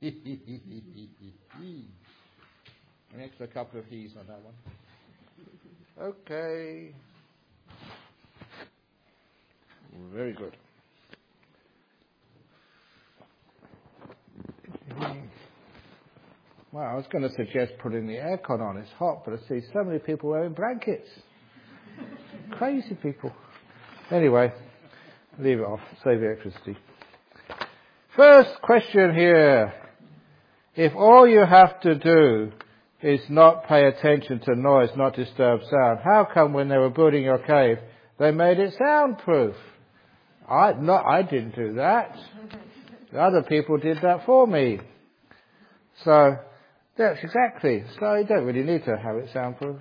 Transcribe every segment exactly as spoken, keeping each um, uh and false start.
An extra couple of he's on that one. Okay. Very good. Well, I was going to suggest putting the aircon on. It's hot, but I see so many people wearing blankets. Crazy people. Anyway, leave it off. Save the electricity. First question here. If all you have to do is not pay attention to noise, not disturb sound, how come when they were building your cave, they made it soundproof? I, not, I didn't do that. The other people did that for me. So, that's exactly. So you don't really need to have it soundproof.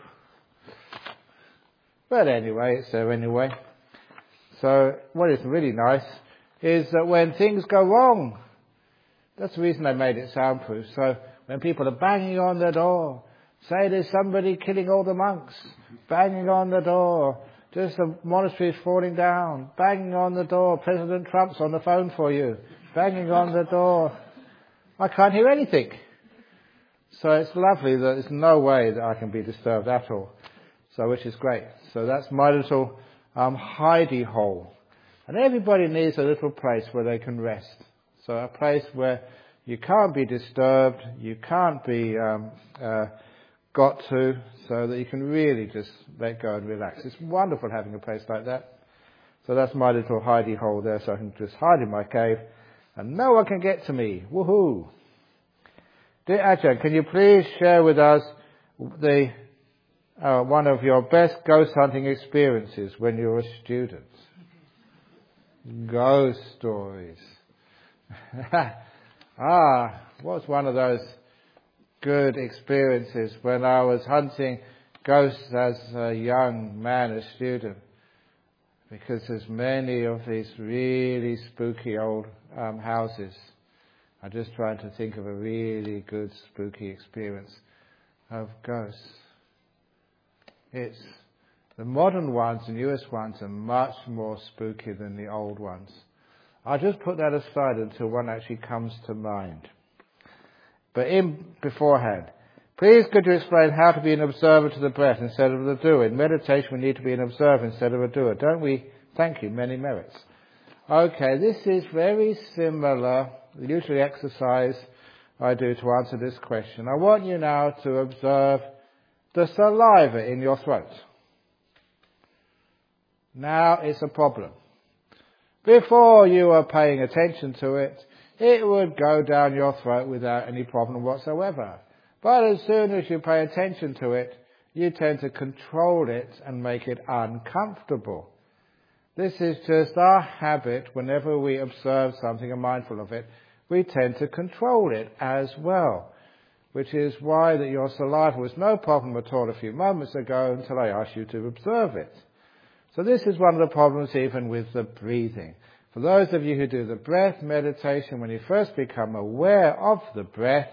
But anyway, it's there anyway. So what is really nice is that when things go wrong, that's the reason they made it soundproof. So when people are banging on the door, say there's somebody killing all the monks, banging on the door, just the monastery is falling down, banging on the door, President Trump's on the phone for you, banging on the door, I can't hear anything. So it's lovely that there's no way that I can be disturbed at all. So which is great. So that's my little um, hidey hole. And everybody needs a little place where they can rest. So a place where you can't be disturbed, you can't be um, uh, got to, so that you can really just let go and relax. It's wonderful having a place like that. So that's my little hidey hole there, so I can just hide in my cave and no one can get to me. Woohoo! Dear Ajahn, can you please share with us the uh, one of your best ghost hunting experiences when you were a student? Ghost stories. ah, what's one of those good experiences when I was hunting ghosts as a young man, a student? Because there's many of these really spooky old um, houses. I'm just trying to think of a really good spooky experience of ghosts. It's the modern ones, the newest ones, are much more spooky than the old ones. I'll just put that aside until one actually comes to mind. But in beforehand, please could you explain how to be an observer to the breath instead of the doer? In meditation we need to be an observer instead of a doer, don't we? Thank you, many merits. Okay, this is very similar, usually exercise I do to answer this question. I want you now to observe the saliva in your throat. Now it's a problem. Before you were paying attention to it, it would go down your throat without any problem whatsoever. But as soon as you pay attention to it, you tend to control it and make it uncomfortable. This is just our habit. Whenever we observe something and mindful of it, we tend to control it as well. Which is why that your saliva was no problem at all a few moments ago until I asked you to observe it. So this is one of the problems even with the breathing. For those of you who do the breath meditation, when you first become aware of the breath,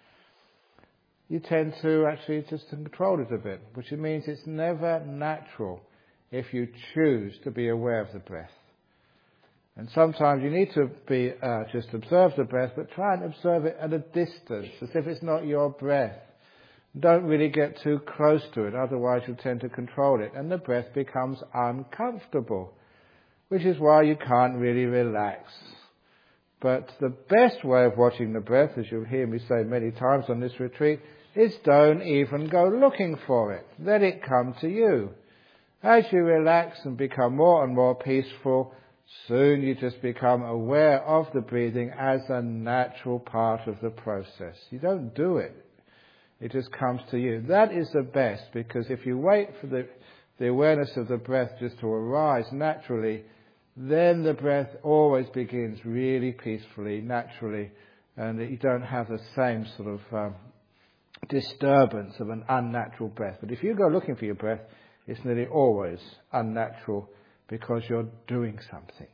you tend to actually just control it a bit, which means it's never natural if you choose to be aware of the breath. And sometimes you need to be uh, just observe the breath, but try and observe it at a distance, as if it's not your breath. Don't really get too close to it, otherwise you'll tend to control it, and the breath becomes uncomfortable, which is why you can't really relax. But the best way of watching the breath, as you'll hear me say many times on this retreat, is don't even go looking for it. Let it come to you. As you relax and become more and more peaceful, soon you just become aware of the breathing as a natural part of the process. You don't do it. It just comes to you. That is the best, because if you wait for the, the awareness of the breath just to arise naturally, then the breath always begins really peacefully, naturally, and you don't have the same sort of um, disturbance of an unnatural breath. But if you go looking for your breath, it's nearly always unnatural because you're doing something.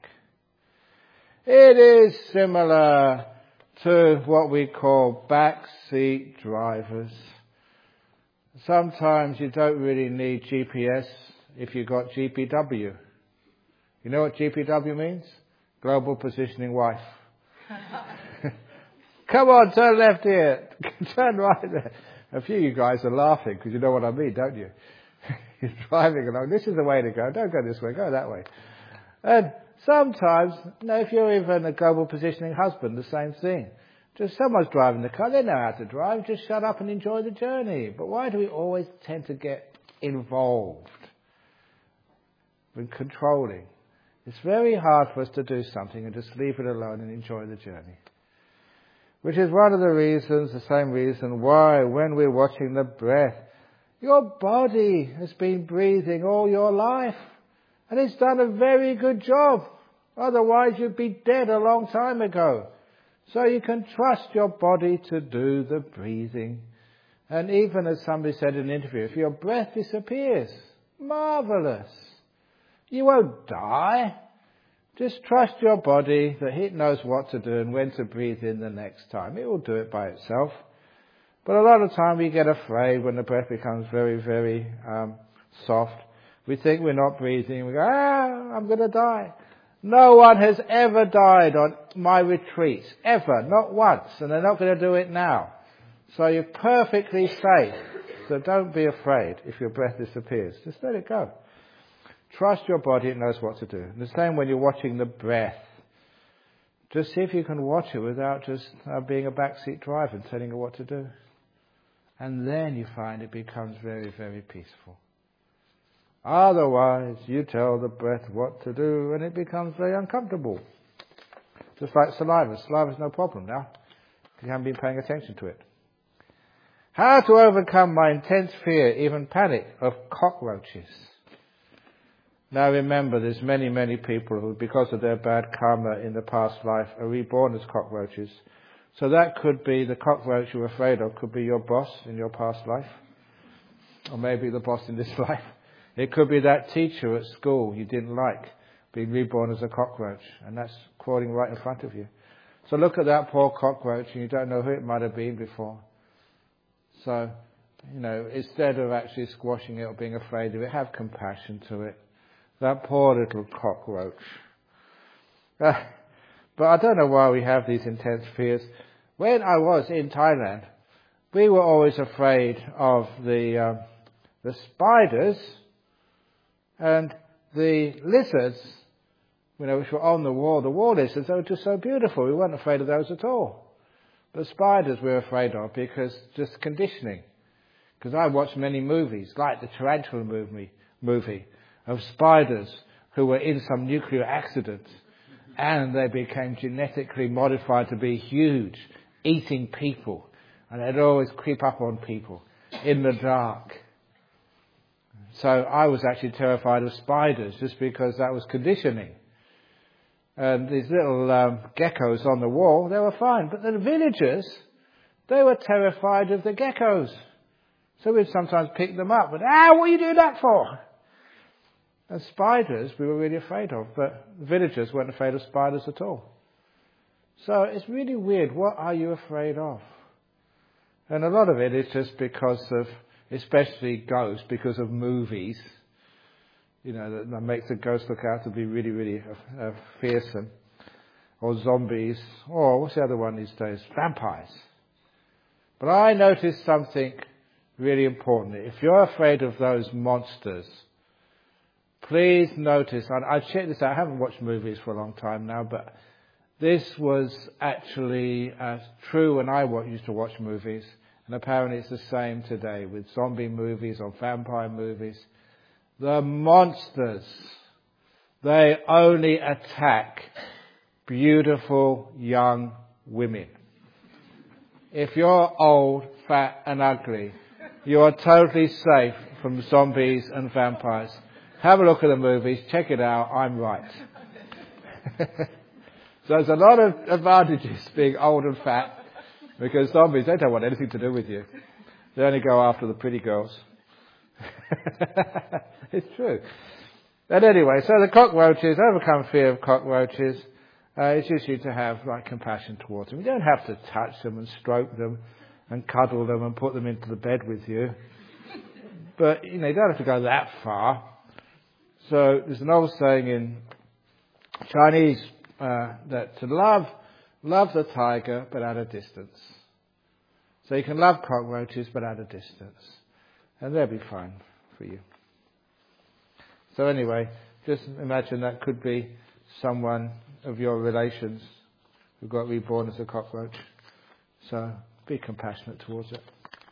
It is similar to what we call backseat drivers. Sometimes you don't really need G P S if you've got G P W. You know what G P W means? Global Positioning Wife. Come on, turn left here. Turn right there. A few of you guys are laughing because you know what I mean, don't you? You're driving along. This is the way to go. Don't go this way. Go that way. And sometimes, you know, if you're even a global positioning husband, the same thing. Just someone's driving the car. They know how to drive. Just shut up and enjoy the journey. But why do we always tend to get involved in controlling? It's very hard for us to do something and just leave it alone and enjoy the journey. Which is one of the reasons, the same reason why when we're watching the breath, your body has been breathing all your life. And it's done a very good job. Otherwise you'd be dead a long time ago. So you can trust your body to do the breathing. And even as somebody said in an interview, if your breath disappears, marvelous. You won't die. Just trust your body that it knows what to do and when to breathe in the next time. It will do it by itself. But a lot of time we get afraid when the breath becomes very, very um, soft. We think we're not breathing. We go, ah, I'm going to die. No one has ever died on my retreats. Ever. Not once. And they're not going to do it now. So you're perfectly safe. So don't be afraid if your breath disappears. Just let it go. Trust your body, it knows what to do. And the same when you're watching the breath. Just see if you can watch it without just uh, being a backseat driver and telling it what to do. And then you find it becomes very, very peaceful. Otherwise, you tell the breath what to do and it becomes very uncomfortable. Just like saliva. Saliva is no problem now. You haven't been paying attention to it. How to overcome my intense fear, even panic, of cockroaches. Now remember, there's many, many people who, because of their bad karma in the past life, are reborn as cockroaches. So that could be the cockroach you're afraid of, could be your boss in your past life. Or maybe the boss in this life. It could be that teacher at school you didn't like, being reborn as a cockroach. And that's crawling right in front of you. So look at that poor cockroach and you don't know who it might have been before. So, you know, instead of actually squashing it or being afraid of it, have compassion to it. That poor little cockroach. Uh, but I don't know why we have these intense fears. When I was in Thailand, we were always afraid of the um, the spiders and the lizards, you know, which were on the wall. The wall lizards, they were just so beautiful. We weren't afraid of those at all. But spiders we were afraid of because just conditioning. Because I watched many movies, like the Tarantula movie, movie. of spiders who were in some nuclear accident and they became genetically modified to be huge, eating people. And they'd always creep up on people in the dark. So I was actually terrified of spiders just because that was conditioning. And these little um, geckos on the wall, they were fine. But the villagers, they were terrified of the geckos. So we'd sometimes pick them up. But, ah, what are you doing that for? And spiders we were really afraid of, but villagers weren't afraid of spiders at all. So it's really weird. What are you afraid of? And a lot of it is just because of, especially ghosts, because of movies. You know, that, that makes the ghost look out to be really, really uh, uh, fearsome. Or zombies. Or what's the other one these days? Vampires. But I noticed something really important. If you're afraid of those monsters, please notice, and I checked this out, I haven't watched movies for a long time now, but this was actually uh, true when I used to watch movies, and apparently it's the same today with zombie movies or vampire movies. The monsters, they only attack beautiful young women. If you're old, fat and ugly, you are totally safe from zombies and vampires. Have a look at the movies, check it out, I'm right. So there's a lot of advantages being old and fat, because zombies, they don't want anything to do with you. They only go after the pretty girls. It's true. But anyway, so the cockroaches, overcome fear of cockroaches. Uh, it's usually to have like compassion towards them. You don't have to touch them and stroke them and cuddle them and put them into the bed with you. But, you know, you don't have to go that far. So there's an old saying in Chinese uh, that to love Love the tiger, but at a distance. So you can love cockroaches, but at a distance. And they'll be fine for you. So anyway, just imagine that could be someone of your relations who got reborn as a cockroach. So be compassionate towards it.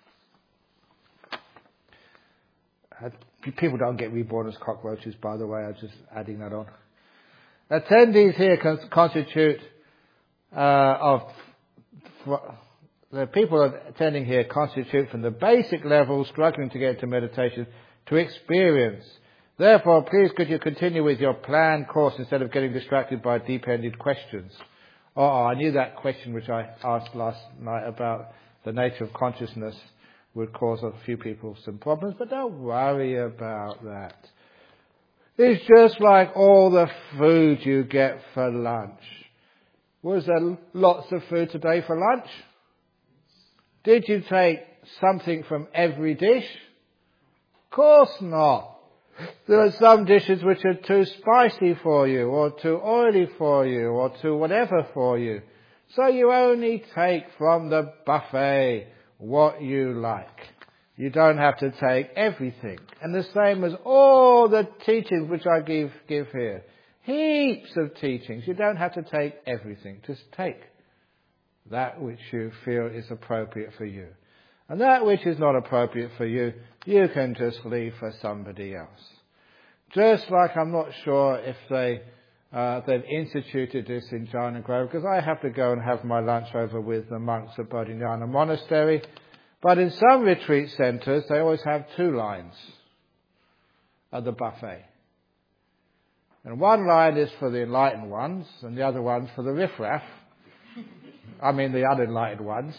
People don't get reborn as cockroaches, by the way. I'm just adding that on. Attendees here con- constitute uh, of the people attending here constitute from the basic level, struggling to get into meditation, to experience. Therefore, please could you continue with your planned course instead of getting distracted by deep-ended questions. Oh, I knew that question which I asked last night about the nature of consciousness would cause a few people some problems, but don't worry about that. It's just like all the food you get for lunch. Was there lots of food today for lunch? Did you take something from every dish? Of course not. There are some dishes which are too spicy for you, or too oily for you, or too whatever for you. So you only take from the buffet what you like. You don't have to take everything. And the same as all the teachings which I give, give here. Heaps of teachings. You don't have to take everything. Just take that which you feel is appropriate for you. And that which is not appropriate for you, you can just leave for somebody else. Just like I'm not sure if they, uh, they've instituted this in Jhana Grove, because I have to go and have my lunch over with the monks at Bodhinyana Monastery. But in some retreat centres, they always have two lines at the buffet. And one line is for the enlightened ones, and the other one's for the riffraff. I mean the unenlightened ones.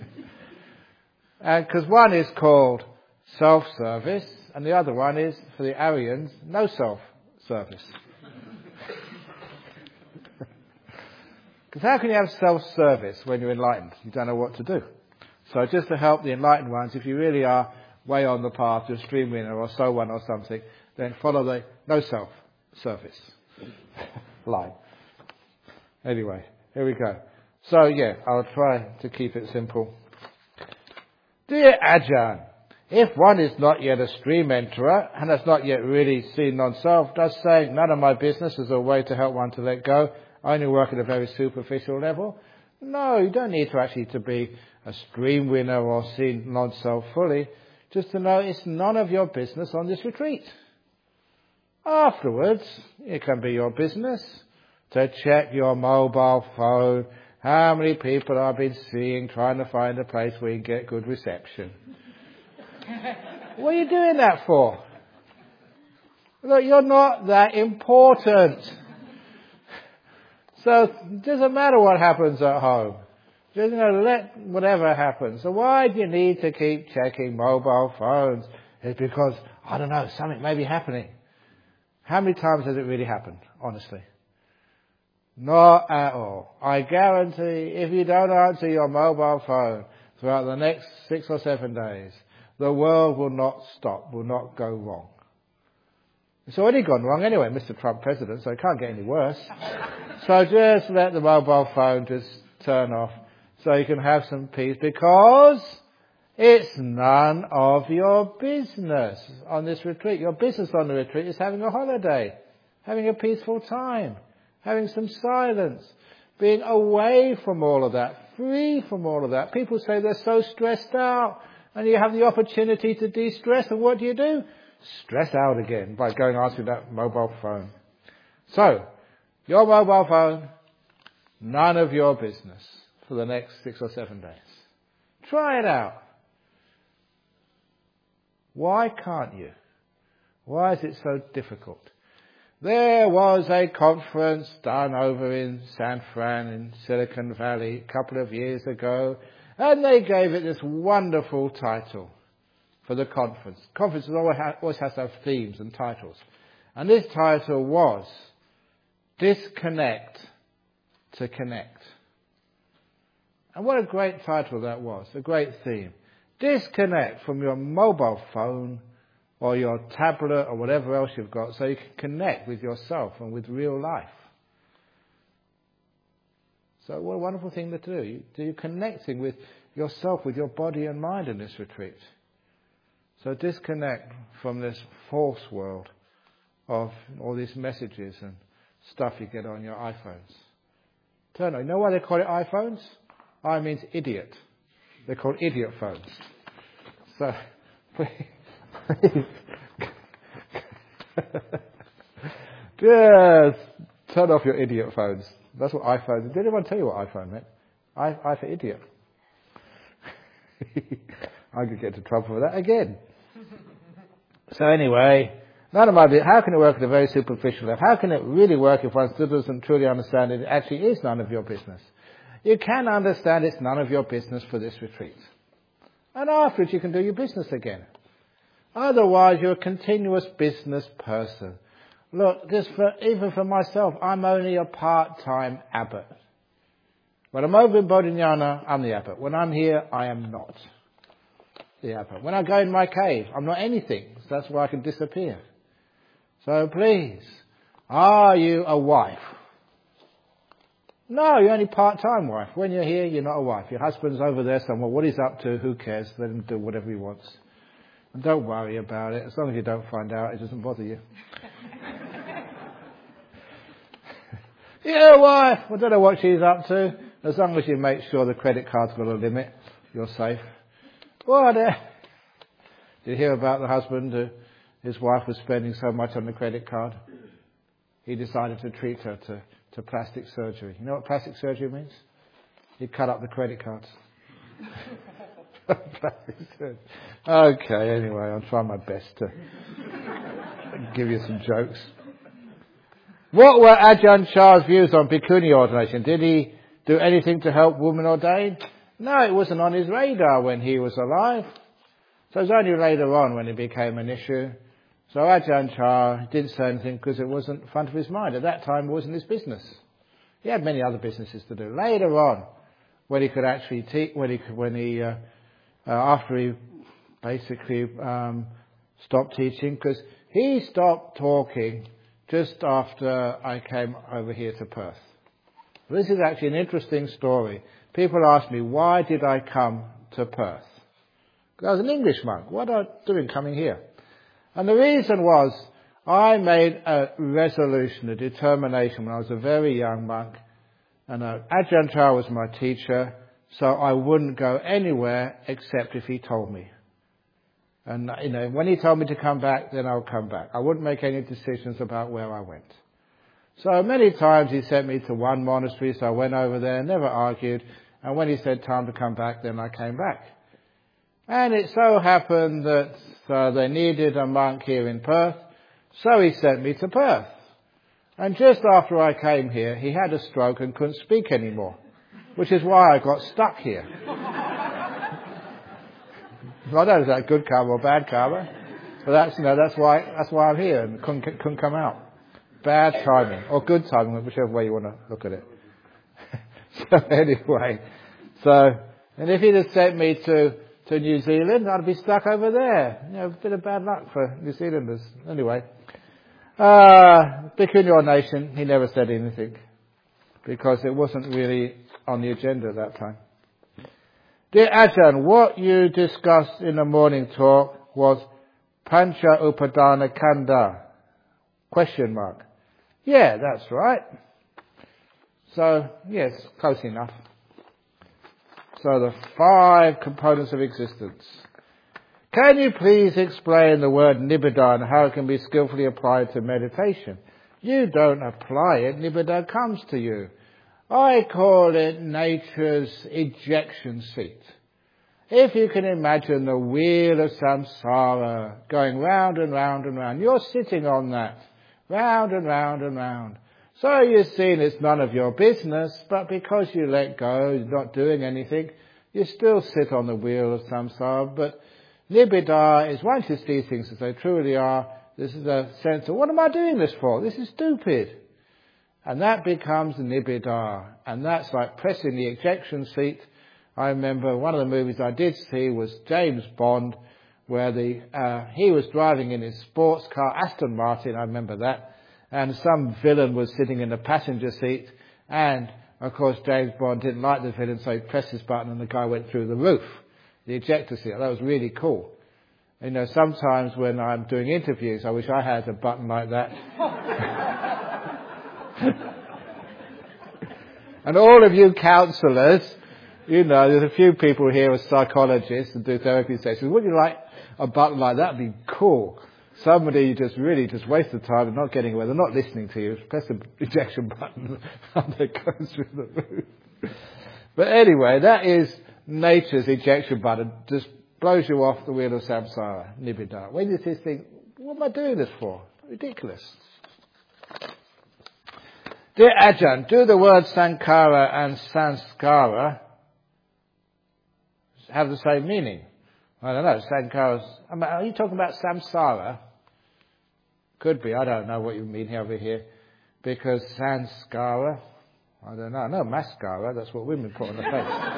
And because one is called self-service, and the other one is, for the Aryans, no self-service. Because how can you have self-service when you're enlightened? You don't know what to do. So just to help the enlightened ones, if you really are way on the path, you're a stream winner or so one or something, then follow the no self-service line. Anyway, here we go. So yeah, I'll try to keep it simple. Dear Ajahn, if one is not yet a stream enterer and has not yet really seen non-self, does saying none of my business is a way to help one to let go, I only work at a very superficial level? No, you don't need to actually to be a stream winner or see non-self fully, just to know it's none of your business on this retreat. Afterwards, it can be your business to check your mobile phone, how many people I've been seeing trying to find a place where you get good reception. What are you doing that for? Look, you're not that important. So it doesn't matter what happens at home. Just, you know, let whatever happen. So why do you need to keep checking mobile phones? It's because, I don't know, something may be happening. How many times has it really happened, honestly? Not at all. I guarantee if you don't answer your mobile phone throughout the next six or seven days, the world will not stop, will not go wrong. It's already gone wrong anyway, Mister Trump president, so it can't get any worse. So just let the mobile phone just turn off so you can have some peace, because it's none of your business on this retreat. Your business on the retreat is having a holiday, having a peaceful time, having some silence, being away from all of that, free from all of that. People say they're so stressed out, and you have the opportunity to de-stress, and what do you do? Stress out again by going answering that mobile phone. So, your mobile phone, none of your business for the next six or seven days. Try it out. Why can't you? Why is it so difficult? There was a conference done over in San Fran in Silicon Valley a couple of years ago, and they gave it this wonderful title for the conference. Conferences always have, always have to have themes and titles. And this title was Disconnect to Connect. And what a great title that was, a great theme. Disconnect from your mobile phone or your tablet or whatever else you've got so you can connect with yourself and with real life. So what a wonderful thing to do. You, you're connecting with yourself, with your body and mind in this retreat. So disconnect from this false world of all these messages and stuff you get on your iPhones. Turn on. You know why they call it iPhones? I means idiot. They're called idiot phones. So, please, just turn off your idiot phones. That's what iPhone. Did anyone tell you what iPhone meant? I, I for idiot. I could get into trouble for that again. So anyway, none of my business. How can it work at a very superficial level? How can it really work if one still doesn't truly understand it? It actually is none of your business. You can understand it's none of your business for this retreat. And afterwards you can do your business again. Otherwise you're a continuous business person. Look, just for, even for myself, I'm only a part-time abbot. When I'm over in Bodhinyana, I'm the abbot. When I'm here, I am not the abbot. When I go in my cave, I'm not anything. So that's why I can disappear. So please, are you a wife? No, you're only part-time wife. When you're here, you're not a wife. Your husband's over there somewhere. What he's up to, who cares? Let him do whatever he wants. And don't worry about it. As long as you don't find out, it doesn't bother you. Yeah, wife. I don't know what she's up to. As long as you make sure the credit card's got a limit, you're safe. What? Uh, did you hear about the husband who his wife was spending so much on the credit card? He decided to treat her to, to plastic surgery. You know what plastic surgery means? He cut up the credit cards. Plastic surgery. Okay, anyway, I'll try my best to give you some jokes. What were Ajahn Chah's views on bhikkhuni ordination? Did he do anything to help women ordain? No, it wasn't on his radar when he was alive. So it was only later on when it became an issue. So Ajahn Chah didn't say anything because it wasn't front of his mind. At that time, it wasn't his business. He had many other businesses to do. Later on, when he could actually teach, when he, when he uh, uh, after he basically um, stopped teaching, because he stopped talking just after I came over here to Perth. This is actually an interesting story. People ask me, why did I come to Perth? Because I was an English monk. What am I doing coming here? And the reason was, I made a resolution, a determination when I was a very young monk, and uh, Ajahn Chah was my teacher, so I wouldn't go anywhere except if he told me. And, you know, when he told me to come back, then I'll come back. I wouldn't make any decisions about where I went. So many times he sent me to one monastery, so I went over there, never argued, and when he said time to come back, then I came back. And it so happened that uh, they needed a monk here in Perth, so he sent me to Perth. And just after I came here, he had a stroke and couldn't speak anymore, which is why I got stuck here. I don't know if that's good karma or bad karma, but that's, you know, that's why, that's why I'm here and couldn't, couldn't come out. Bad timing, or good timing, whichever way you want to look at it. So anyway, so, and if he'd have sent me to, to New Zealand, I'd be stuck over there. You know, a bit of bad luck for New Zealanders. Anyway, uh, bhikkhuni ordination, he never said anything, because it wasn't really on the agenda at that time. Dear Ajahn, what you discussed in the morning talk was Pancha Upadana Kanda? Question mark. Yeah, that's right. So, yes, close enough. So the five components of existence. Can you please explain the word nibbida and how it can be skillfully applied to meditation? You don't apply it, nibbida comes to you. I call it nature's ejection seat. If you can imagine the wheel of samsara going round and round and round, you're sitting on that, round and round and round. So you're seeing it's none of your business, but because you let go, you're not doing anything, you still sit on the wheel of samsara. But nibbida is, once you see things as they truly are, this is a sense of, what am I doing this for? This is stupid. And that becomes nibbida. And that's like pressing the ejection seat. I remember one of the movies I did see was James Bond, where the uh, he was driving in his sports car, Aston Martin, I remember that, and some villain was sitting in the passenger seat, and Of course, James Bond didn't like the villain, so he pressed his button and the guy went through the roof, the ejector seat. That was really cool. You know, sometimes when I'm doing interviews, I wish I had a button like that. And all of you counsellors, you know, there's a few people here as psychologists and do therapy sessions. Wouldn't you like a button like that? Would be cool. Somebody just really just waste the time and not getting away. They're not listening to you. Press the ejection button and it goes through the roof. But anyway, that is nature's ejection button. Just blows you off the wheel of samsara, nibbida. When you just think, what am I doing this for? Ridiculous. Dear Ajahn, do the words sankara and sanskara have the same meaning? I don't know. Sankara's, I mean, are you talking about samsara? Could be. I don't know what you mean over here. Because sanskara, I don't know. No, mascara, that's what women put on the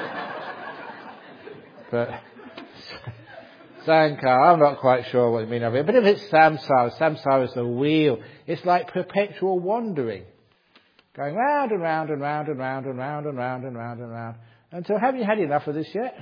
face. But sankara, I'm not quite sure what you mean over here. But if it's samsara, samsara is the wheel. It's like perpetual wandering. Going round and round and round and round and round and round and round and round. Until, have you had enough of this yet?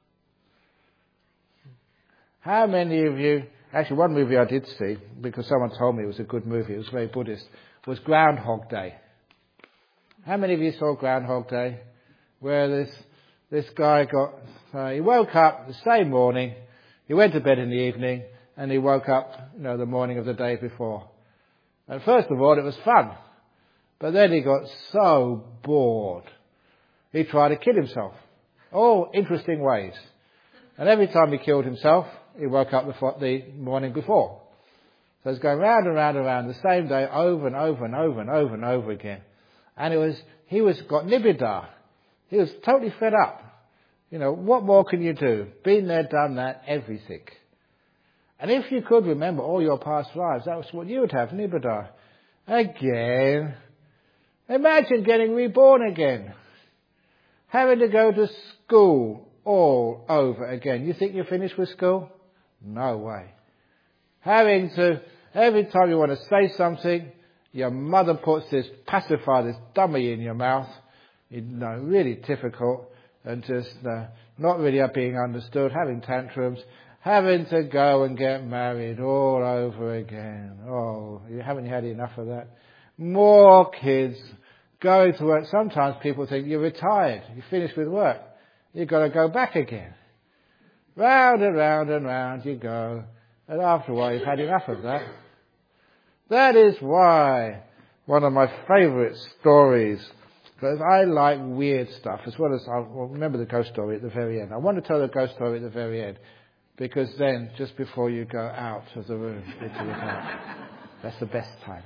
How many of you, actually one movie I did see, because someone told me it was a good movie, it was very Buddhist, was Groundhog Day. How many of you saw Groundhog Day? Where this this guy got, uh, he woke up the same morning, he went to bed in the evening, and he woke up, you know, the morning of the day before. And first of all, it was fun. But then he got so bored, he tried to kill himself. All interesting ways. And every time he killed himself, he woke up the, the morning before. So it's going round and round and round the same day over and over and over and over and over again. And it was, he was got nibbida. He was totally fed up. You know, what more can you do? Been there, done that, everything. And if you could remember all your past lives, that was what you would have, nibbida. Again. Imagine getting reborn again. Having to go to school all over again. You think you're finished with school? No way. Having to, every time you want to say something, your mother puts this pacifier, this dummy in your mouth. You know, really difficult and just uh, not really being understood, having tantrums, having to go and get married all over again. Oh, you haven't had enough of that. More kids going to work. Sometimes people think you're retired, you're finished with work. You've got to go back again. Round and round and round you go. And after a while you've had enough of that. That is why one of my favourite stories, because I like weird stuff, as well as, I'll remember the ghost story at the very end. I want to tell the ghost story at the very end, because then, just before you go out of the room, into the house, that's the best time.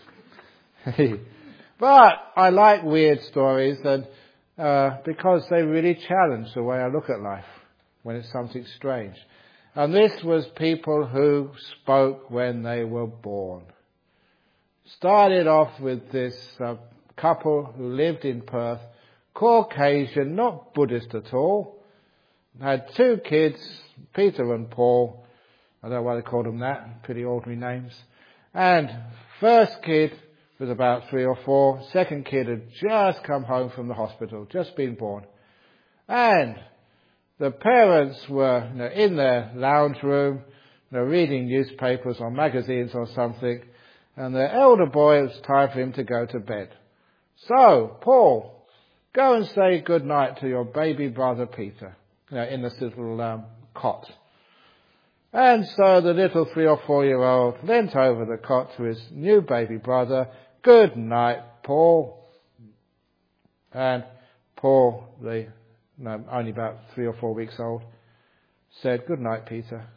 But I like weird stories, and uh, because they really challenge the way I look at life when it's something strange. And this was people who spoke when they were born. Started off with this uh, couple who lived in Perth, Caucasian, not Buddhist at all. Had two kids, Peter and Paul. I don't know why they called them that, pretty ordinary names. And first kid was about three or four. Second kid had just come home from the hospital, just been born. And the parents were, you know, in their lounge room, you know, reading newspapers or magazines or something. And their elder boy, it was time for him to go to bed. So, Paul, go and say good night to your baby brother Peter, you know, in this little um, cot. And so the little three or four year old leant over the cot to his new baby brother. Good night, Paul. And Paul, the no, only about three or four weeks old, said, good night, Peter.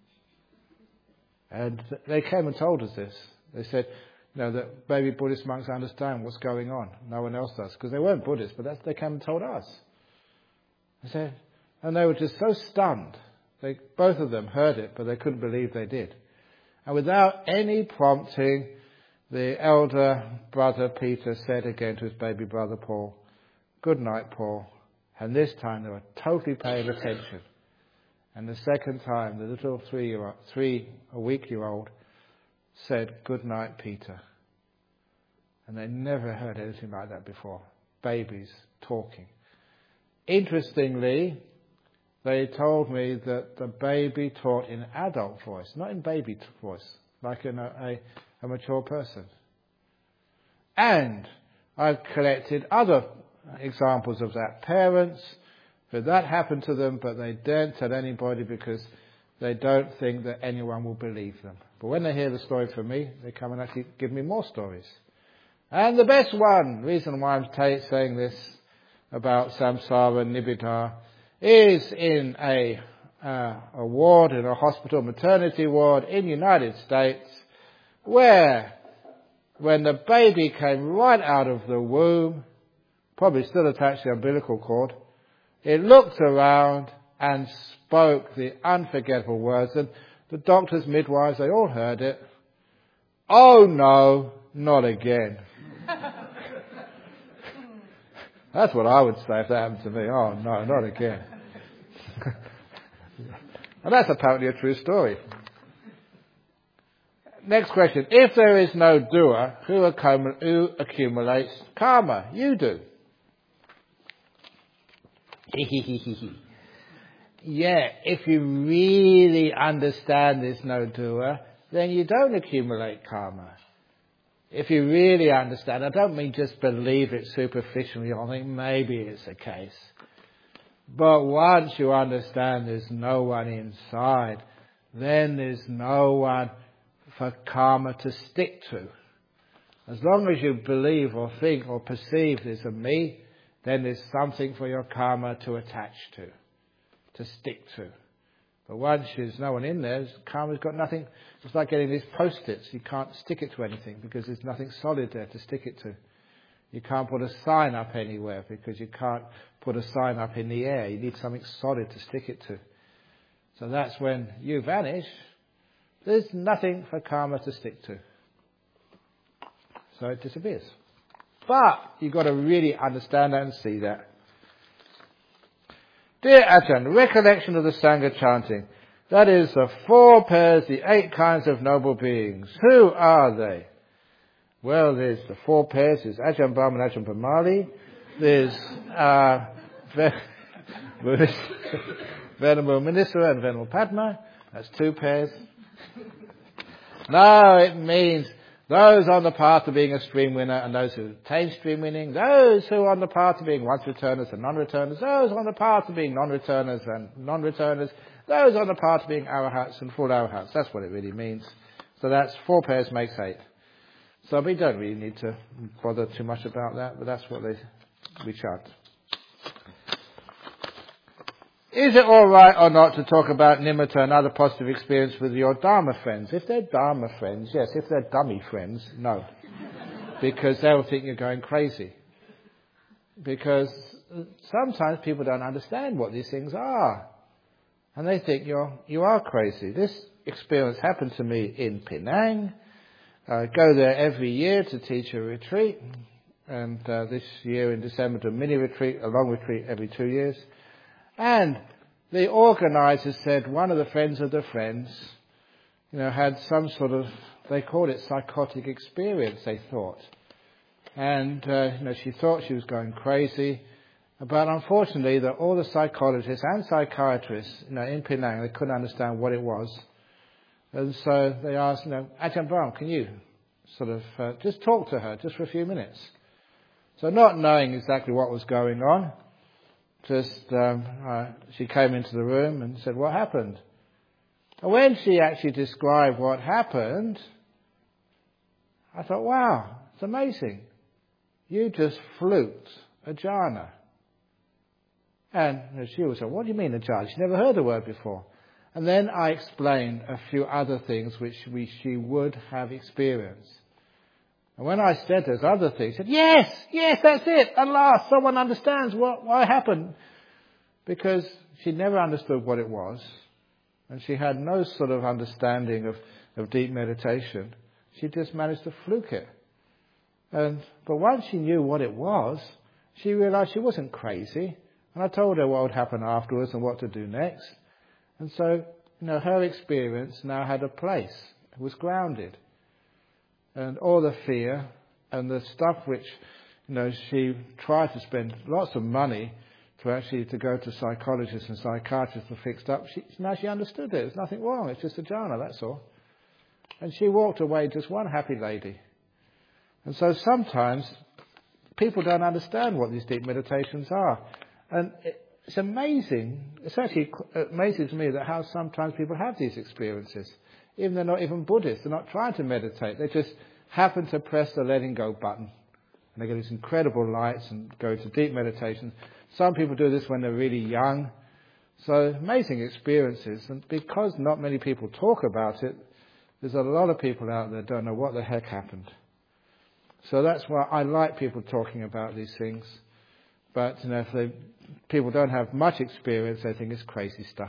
And they came and told us this. They said, you know, that baby Buddhist monks understand what's going on. No one else does. Because they weren't Buddhists, but that's, they came and told us. They said, and they were just so stunned. They, both of them heard it, but they couldn't believe they did. And without any prompting, the elder brother Peter said again to his baby brother Paul, good night, Paul. And this time they were totally paying attention. And the second time, the little three-year-old, three a week-year-old said, good night, Peter. And they never heard anything like that before. babies talking. Interestingly, they told me that the baby taught in adult voice, not in baby voice, like in a, a, a mature person. And I've collected other examples of that. Parents, where that happened to them, but they daren't tell anybody because they don't think that anyone will believe them. But when they hear the story from me, they come and actually give me more stories. And the best one, reason why I'm t- saying this about samsara and nibbida, is in a, uh, a ward, in a hospital, maternity ward in the United States, where when the baby came right out of the womb, probably still attached to the umbilical cord, it looked around and spoke the unforgettable words, and the doctors, midwives, they all heard it. "Oh no, not again." That's what I would say if that happened to me. "Oh no, not again." And that's apparently a true story. Next question. If there is no doer, who, accum- who accumulates karma? You do. Yeah, if you really understand there's no doer, then you don't accumulate karma. If you really understand, I don't mean just believe it superficially, I think maybe it's the case. But once you understand there's no one inside, then there's no one for karma to stick to. As long as you believe or think or perceive there's a me, then there's something for your karma to attach to, to stick to. But once there's no one in there, karma's got nothing. It's like getting these post-its. You can't stick it to anything because there's nothing solid there to stick it to. You can't put a sign up anywhere because you can't put a sign up in the air. You need something solid to stick it to. So that's when you vanish, there's nothing for karma to stick to. So it disappears. But you've got to really understand that and see that. Dear Ajahn, recollection of the Sangha chanting. That is the four pairs, the eight kinds of noble beings. Who are they? Well, there's the four pairs. There's Ajahn Brahm and Ajahn Brahmali. There's uh, Venerable Muniswara and Venerable Padma. That's two pairs. No, it means those on the path of being a stream winner and those who attain stream winning, those who are on the path of being once returners and non-returners, those on the path of being non-returners and non-returners, those on the path of being arahats and full arahats. That's what it really means. So that's four pairs makes eight. So we don't really need to bother too much about that, but that's what they, we chant. Is it all right or not to talk about nimitta and other positive experience with your Dharma friends? If they're Dharma friends, yes. If they're dummy friends, no. Because they'll think you're going crazy. Because sometimes people don't understand what these things are. And they think you're, you are crazy. This experience happened to me in Penang. I go there every year to teach a retreat. And uh, this year in December to a mini retreat, a long retreat every two years. And the organisers said one of the friends of the friends, you know, had some sort of, they called it psychotic experience, they thought. And, uh, you know, she thought she was going crazy. But unfortunately, the, all the psychologists and psychiatrists, you know, in Penang, they couldn't understand what it was. And so they asked, you know, Ajahn Brahm, can you sort of uh, just talk to her just for a few minutes? So not knowing exactly what was going on, Just, um, uh, she came into the room and said, what happened? And when she actually described what happened, I thought, wow, it's amazing. You just fluked a jhana. And she was saying, what do you mean a jhana? She never heard the word before. And then I explained a few other things which we, she would have experienced. And when I said those other things, she said, yes, yes, that's it. At last, someone understands what, what happened. Because she never understood what it was. And she had no sort of understanding of, of deep meditation. She just managed to fluke it. And, but once she knew what it was, she realized she wasn't crazy. And I told her what would happen afterwards and what to do next. And so, you know, her experience now had a place. It was grounded. And all the fear and the stuff which, you know, she tried to spend lots of money to actually to go to psychologists and psychiatrists to fix up. She, now she understood it. There's nothing wrong. It's just a jhana, that's all. And she walked away just one happy lady. And so sometimes people don't understand what these deep meditations are. And it's amazing. It's actually amazing to me that how sometimes people have these experiences. Even they're not even Buddhists. They're not trying to meditate. They just happen to press the letting go button. And they get these incredible lights and go into deep meditation. Some people do this when they're really young. So amazing experiences. And because not many people talk about it, there's a lot of people out there that don't know what the heck happened. So that's why I like people talking about these things. But you know, if they, people don't have much experience, they think it's crazy stuff.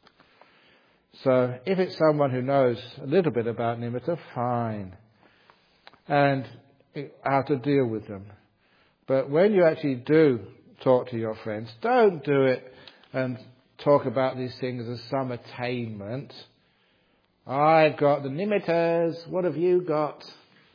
So if it's someone who knows a little bit about nimitta, fine. And how to deal with them. But when you actually do talk to your friends, don't do it and talk about these things as some attainment. I've got the nimittas, what have you got?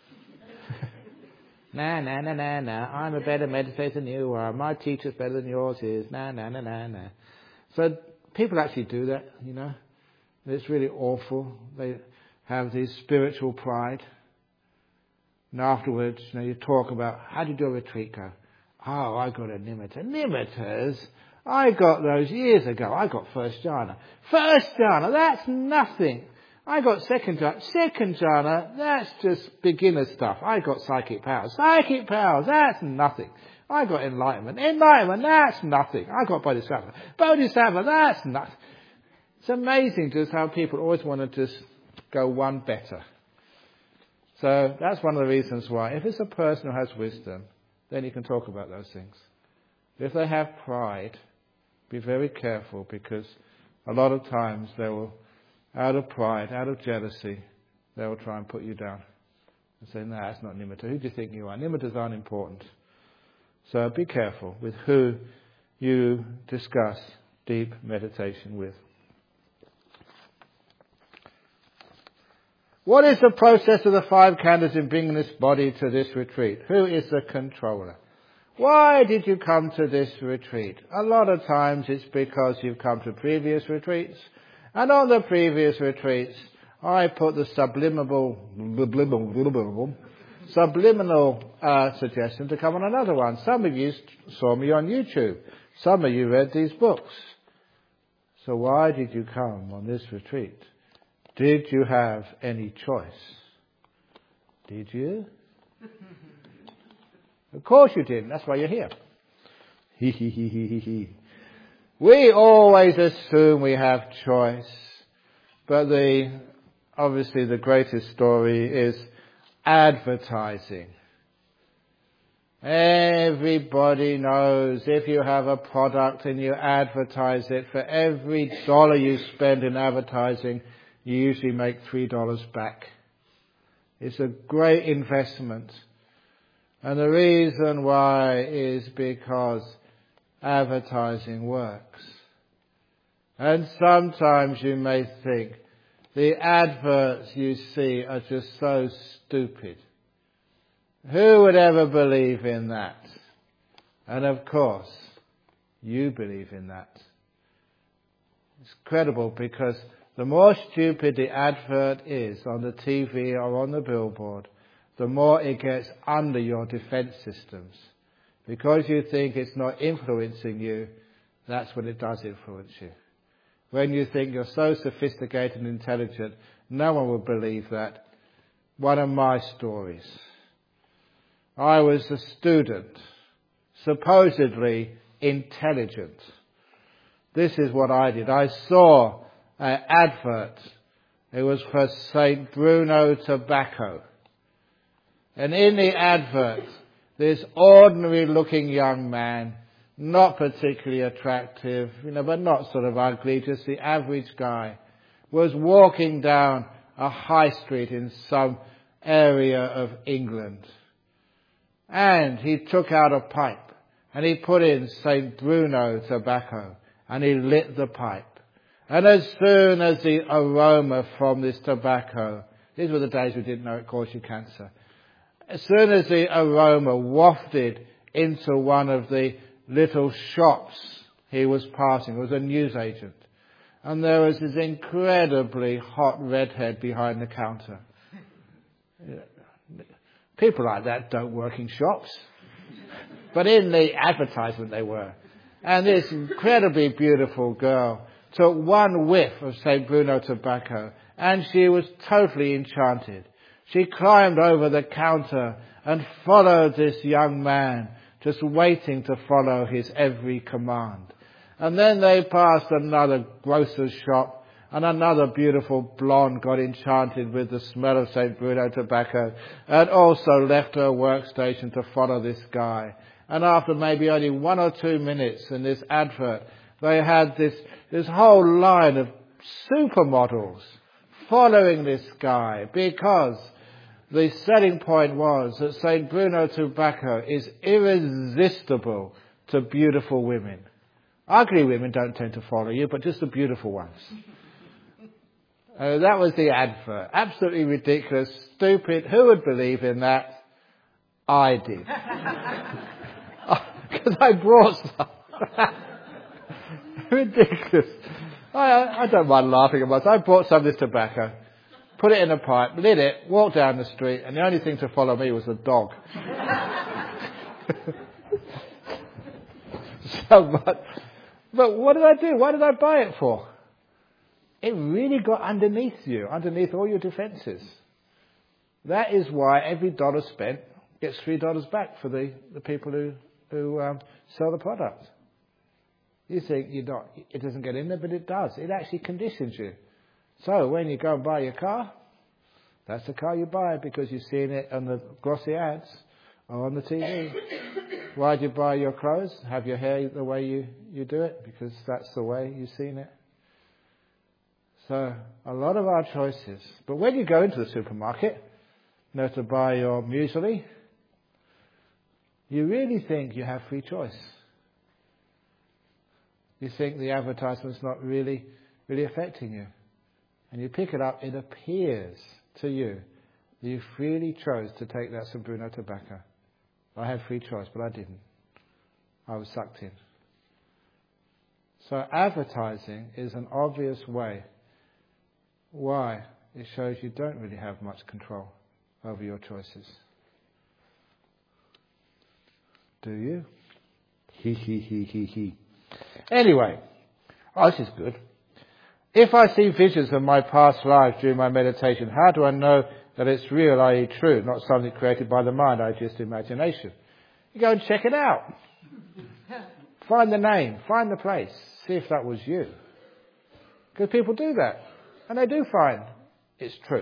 Nah, nah, nah, nah, nah. I'm a better meditator than you are. My teacher's better than yours is. Nah, nah, nah, nah, nah. So people actually do that, you know. It's really awful. They have this spiritual pride. And afterwards, you know, you talk about, how do you do a retreat go? Oh, I got a nimitta. Nimittas? I got those years ago. I got first jhana. First jhana, that's nothing. I got second jhana. Second jhana, that's just beginner stuff. I got psychic powers. Psychic powers, that's nothing. I got enlightenment. Enlightenment, that's nothing. I got bodhisattva. Bodhisattva, that's nothing. It's amazing just how people always want to just go one better. So that's one of the reasons why, if it's a person who has wisdom, then you can talk about those things. If they have pride, be very careful, because a lot of times they will, out of pride, out of jealousy, they will try and put you down and say, no, that's not nimitta. Who do you think you are? Nimittas aren't important. So be careful with who you discuss deep meditation with. What is the process of the five khandhas in bringing this body to this retreat? Who is the controller? Why did you come to this retreat? A lot of times it's because you've come to previous retreats. And on the previous retreats, I put the subliminal, subliminal uh, suggestion to come on another one. Some of you saw me on YouTube. Some of you read these books. So why did you come on this retreat? Did you have any choice? Did you? Of course you didn't. That's why you're here. He, he, he, he, he, he. We always assume we have choice. But the, obviously the greatest story is advertising. Everybody knows if you have a product and you advertise it, for every dollar you spend in advertising, you usually make three dollars back. It's a great investment. And the reason why is because advertising works. And sometimes you may think the adverts you see are just so stupid. Who would ever believe in that? And of course, you believe in that. It's credible, because the more stupid the advert is on the T V or on the billboard, the more it gets under your defense systems. Because you think it's not influencing you, that's when it does influence you. When you think you're so sophisticated and intelligent, no one will believe that. One of my stories. I was a student, supposedly intelligent. This is what I did. I saw an advert. It was for Saint Bruno tobacco. And in the advert, this ordinary looking young man, not particularly attractive, you know, but not sort of ugly, just the average guy, was walking down a high street in some area of England. And he took out a pipe and he put in Saint Bruno tobacco and he lit the pipe. And as soon as the aroma from this tobacco, these were the days we didn't know it caused you cancer. As soon as the aroma wafted into one of the little shops he was passing. It was a newsagent. And there was this incredibly hot redhead behind the counter. People like that don't work in shops. But in the advertisement they were. And this incredibly beautiful girl took one whiff of Saint Bruno tobacco and she was totally enchanted. She climbed over the counter and followed this young man, just waiting to follow his every command. And then they passed another grocer's shop, and another beautiful blonde got enchanted with the smell of Saint Bruno tobacco and also left her workstation to follow this guy. And after maybe only one or two minutes in this advert, they had this, this whole line of supermodels following this guy, because the selling point was that Saint Bruno tobacco is irresistible to beautiful women. Ugly women don't tend to follow you, but just the beautiful ones. Uh, that was the advert. Absolutely ridiculous, stupid. Who would believe in that? I did. Because I brought some. Ridiculous. I, I don't mind laughing at myself. I bought some of this tobacco, put it in a pipe, lit it, walked down the street, and the only thing to follow me was a dog. so, but, but what did I do? What did I buy it for? It really got underneath you, underneath all your defences. That is why every dollar spent gets three dollars back for the, the people who, who um, sell the product. You think you're not, it doesn't get in there, but it does. It actually conditions you. So when you go and buy your car, that's the car you buy because you've seen it on the glossy ads or on the T V. Why do you buy your clothes? Have your hair the way you, you do it? Because that's the way you've seen it. So a lot of our choices. But when you go into the supermarket, you know, to buy your muesli, you really think you have free choice. You think the advertisement's not really, really affecting you. And you pick it up, it appears to you that you freely chose to take that Saint Bruno tobacco. I had free choice, but I didn't. I was sucked in. So advertising is an obvious way. Why? It shows you don't really have much control over your choices. Do you? He, he, he, he, he. Anyway, oh, this is good. If I see visions of my past life during my meditation, how do I know that it's real, that is true, not something created by the mind, that is just imagination? You go and check it out. Find the name, find the place, see if that was you. Because people do that, and they do find it's true.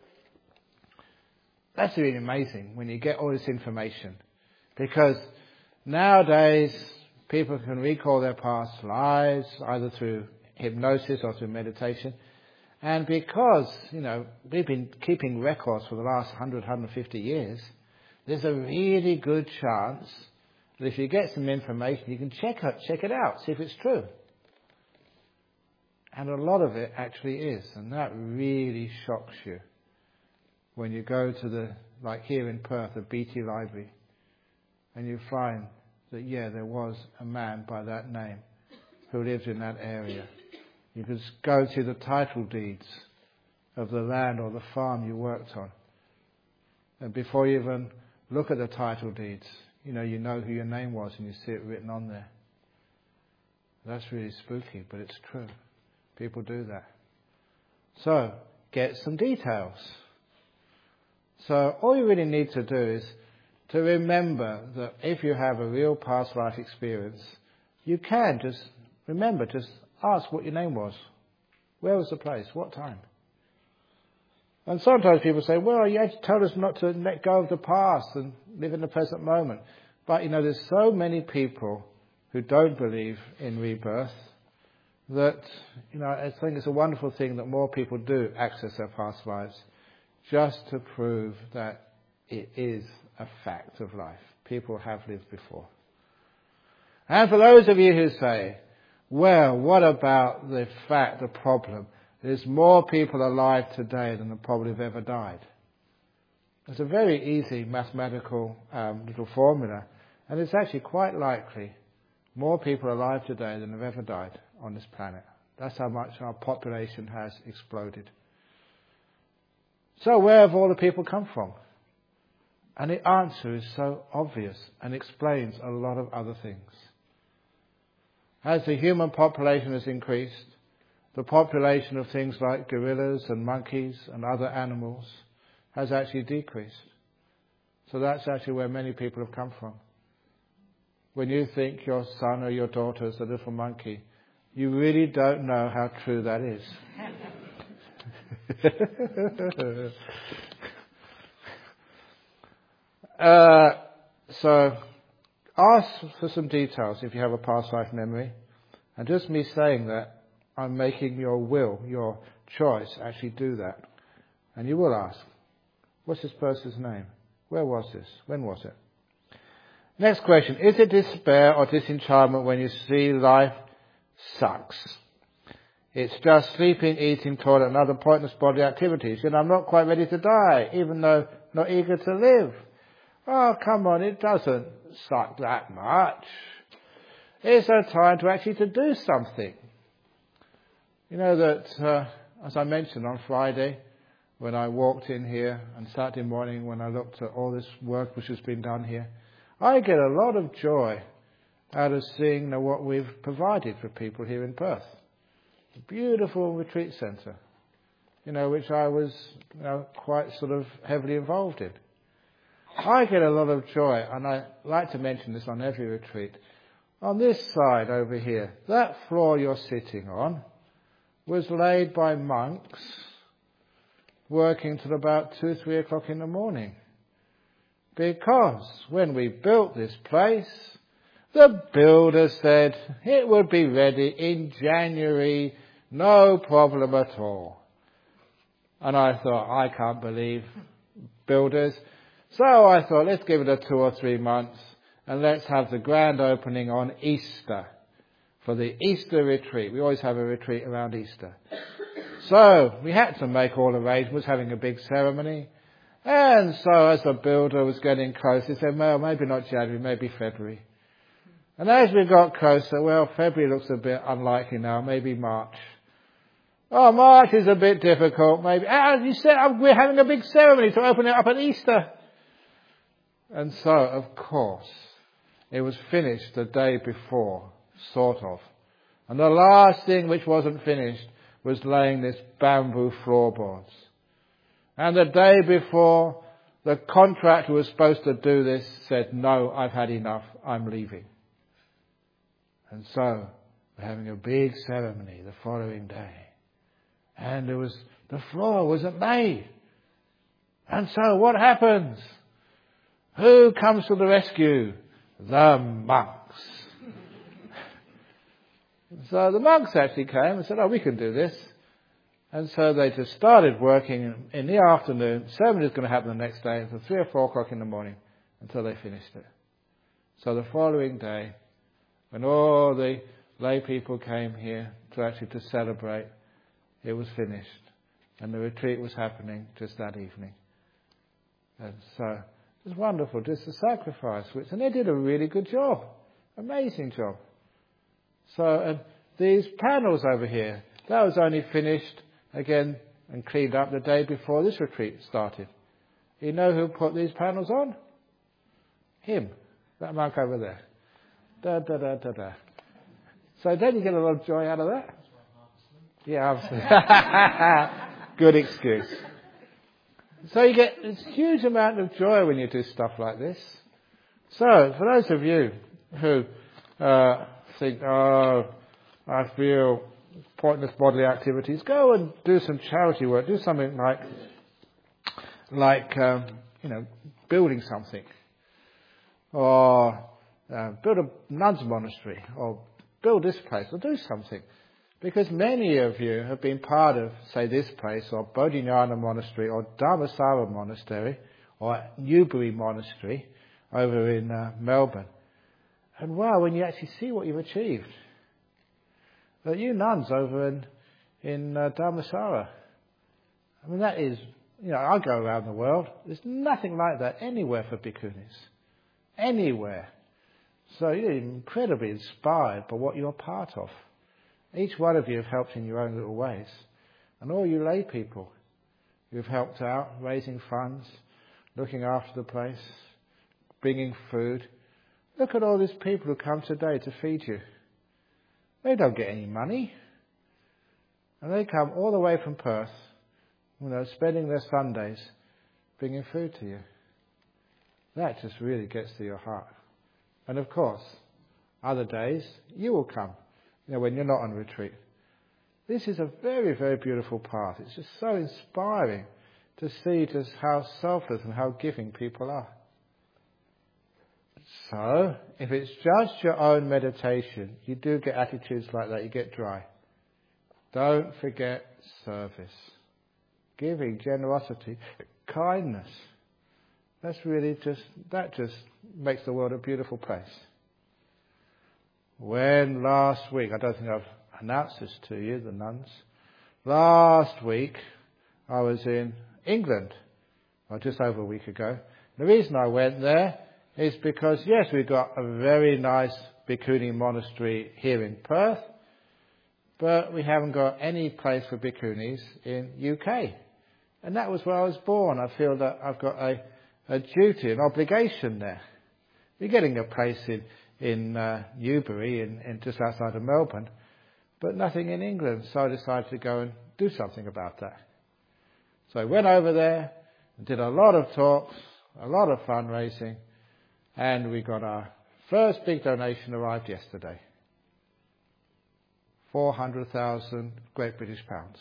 That's really amazing when you get all this information. Because nowadays, people can recall their past lives, either through hypnosis or through meditation. And because, you know, we've been keeping records for the last one hundred, one hundred fifty years, there's a really good chance that if you get some information, you can check it, check it out, see if it's true. And a lot of it actually is. And that really shocks you when you go to the, like here in Perth, the Beatty Library, and you find that, yeah, there was a man by that name who lived in that area. You could go to the title deeds of the land or the farm you worked on. And before you even look at the title deeds, you know, you know who your name was and you see it written on there. That's really spooky, but it's true. People do that. So, get some details. So, all you really need to do is to remember that if you have a real past life experience, you can just remember, just ask what your name was. Where was the place? What time? And sometimes people say, well, you told us not to let go of the past and live in the present moment. But, you know, there's so many people who don't believe in rebirth that, you know, I think it's a wonderful thing that more people do access their past lives just to prove that it is a fact of life. People have lived before. And for those of you who say, well, what about the fact, the problem? There's more people alive today than probably have ever died. It's a very easy mathematical um, little formula. And it's actually quite likely more people alive today than have ever died on this planet. That's how much our population has exploded. So where have all the people come from? And the answer is so obvious and explains a lot of other things. As the human population has increased, the population of things like gorillas and monkeys and other animals has actually decreased. So that's actually where many people have come from. When you think your son or your daughter is a little monkey, you really don't know how true that is. uh, so, ask for some details if you have a past life memory. And just me saying that, I'm making your will, your choice, actually do that. And you will ask, what's this person's name? Where was this? When was it? Next question. Is it despair or disenchantment when you see life sucks? It's just sleeping, eating, toilet, and other pointless bodily activities. And I'm not quite ready to die, even though not eager to live. Oh, come on, it doesn't suck that much. It's a time to actually to do something. You know that, uh, as I mentioned on Friday, when I walked in here, and Saturday morning when I looked at all this work which has been done here, I get a lot of joy out of seeing what we've provided for people here in Perth. A beautiful retreat centre, you know, which I was, you know, quite sort of heavily involved in. I get a lot of joy, and I like to mention this on every retreat. On this side over here, that floor you're sitting on was laid by monks working till about two, three o'clock in the morning. Because when we built this place, the builder said it would be ready in January, no problem at all. And I thought, I can't believe builders. So I thought, let's give it a two or three months and let's have the grand opening on Easter for the Easter retreat. We always have a retreat around Easter. So we had to make all arrangements, having a big ceremony. And so as the builder was getting close, he said, well, maybe not January, maybe February. And as we got closer, well, February looks a bit unlikely now, maybe March. Oh, March is a bit difficult, maybe. Ah, you said we're having a big ceremony to open it up at Easter. And so, of course, it was finished the day before, sort of. And the last thing which wasn't finished was laying this bamboo floorboards. And the day before, the contractor who was supposed to do this said, no, I've had enough, I'm leaving. And so, we're having a big ceremony the following day. And there was, the floor wasn't laid. And so what happens? Who comes to the rescue? The monks. So the monks actually came and said, oh, we can do this. And so they just started working in the afternoon. Ceremony is going to happen the next day until three or four o'clock in the morning until they finished it. So the following day, when all the lay people came here to actually to celebrate, it was finished. And the retreat was happening just that evening. And so it was wonderful, just the sacrifice. Which, and they did a really good job. Amazing job. So uh, these panels over here, that was only finished again and cleaned up the day before this retreat started. You know who put these panels on? Him. That monk over there. Da, da, da, da, da. So don't you get a lot of joy out of that? Yeah, absolutely. Good excuse. So you get this huge amount of joy when you do stuff like this. So for those of you who uh, think, oh, I feel pointless bodily activities, go and do some charity work. Do something like, like um, you know, building something, or uh, build a nuns monastery, or build this place, or do something. Because many of you have been part of, say, this place, or Bodhinyana Monastery, or Dharmasara Monastery, or Newbury Monastery over in uh, Melbourne. And wow, when you actually see what you've achieved. But you nuns over in, in uh, Dharmasara, I mean, that is, you know, I go around the world. There's nothing like that anywhere for bhikkhunis. Anywhere. So you're incredibly inspired by what you're part of. Each one of you have helped in your own little ways. And all you lay people, you've helped out, raising funds, looking after the place, bringing food. Look at all these people who come today to feed you. They don't get any money. And they come all the way from Perth, you know, spending their Sundays bringing food to you. That just really gets to your heart. And of course, other days you will come, you know, when you're not on retreat. This is a very, very beautiful path. It's just so inspiring to see just how selfless and how giving people are. So, if it's just your own meditation, you do get attitudes like that, you get dry. Don't forget service, giving, generosity, kindness. That's really just, that just makes the world a beautiful place. When last week, I don't think I've announced this to you, the nuns, last week I was in England, or just over a week ago. The reason I went there is because, yes, we've got a very nice Bhikkhuni monastery here in Perth, but we haven't got any place for Bhikkhunis in U K. And that was where I was born. I feel that I've got a, a duty, an obligation there. We're getting a place in, in uh, Newbury, in, in just outside of Melbourne, but nothing in England. So I decided to go and do something about that. So I went over there and did a lot of talks, a lot of fundraising, and we got our first big donation arrived yesterday. four hundred thousand Great British pounds.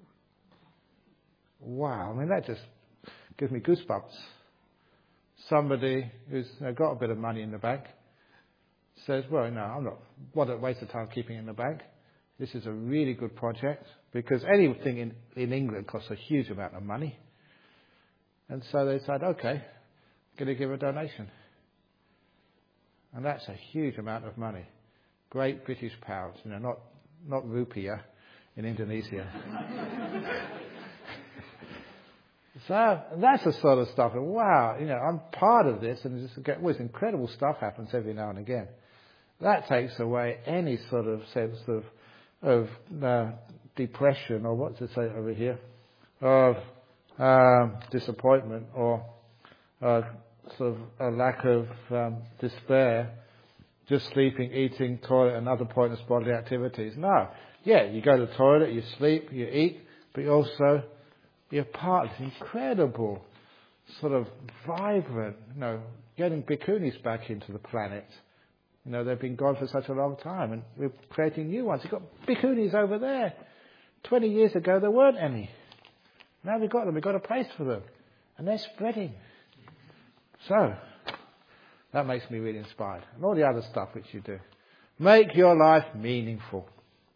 Wow, I mean that just gives me goosebumps. Somebody who's you know, got a bit of money in the bank says, well, no, I'm not, what a waste of time keeping it in the bank. This is a really good project because anything in, in England costs a huge amount of money. And so they said, okay, I'm going to give a donation. And that's a huge amount of money. Great British pounds, you know, not, not rupiah in Indonesia. So that's the sort of stuff. And wow, you know, I'm part of this, and just get, well, this incredible stuff happens every now and again. That takes away any sort of sense of of uh, depression, or what's it say over here, of um, disappointment, or uh, sort of a lack of um, despair, just sleeping, eating, toilet, and other pointless bodily activities. No, yeah, you go to the toilet, you sleep, you eat, but you also you're part of this incredible, sort of vibrant, you know, getting bhikkhunis back into the planet. You know, they've been gone for such a long time, and we're creating new ones. You've got bhikkhunis over there. Twenty years ago, there weren't any. Now we've got them. We've got a place for them. And they're spreading. So, that makes me really inspired. And all the other stuff which you do. Make your life meaningful.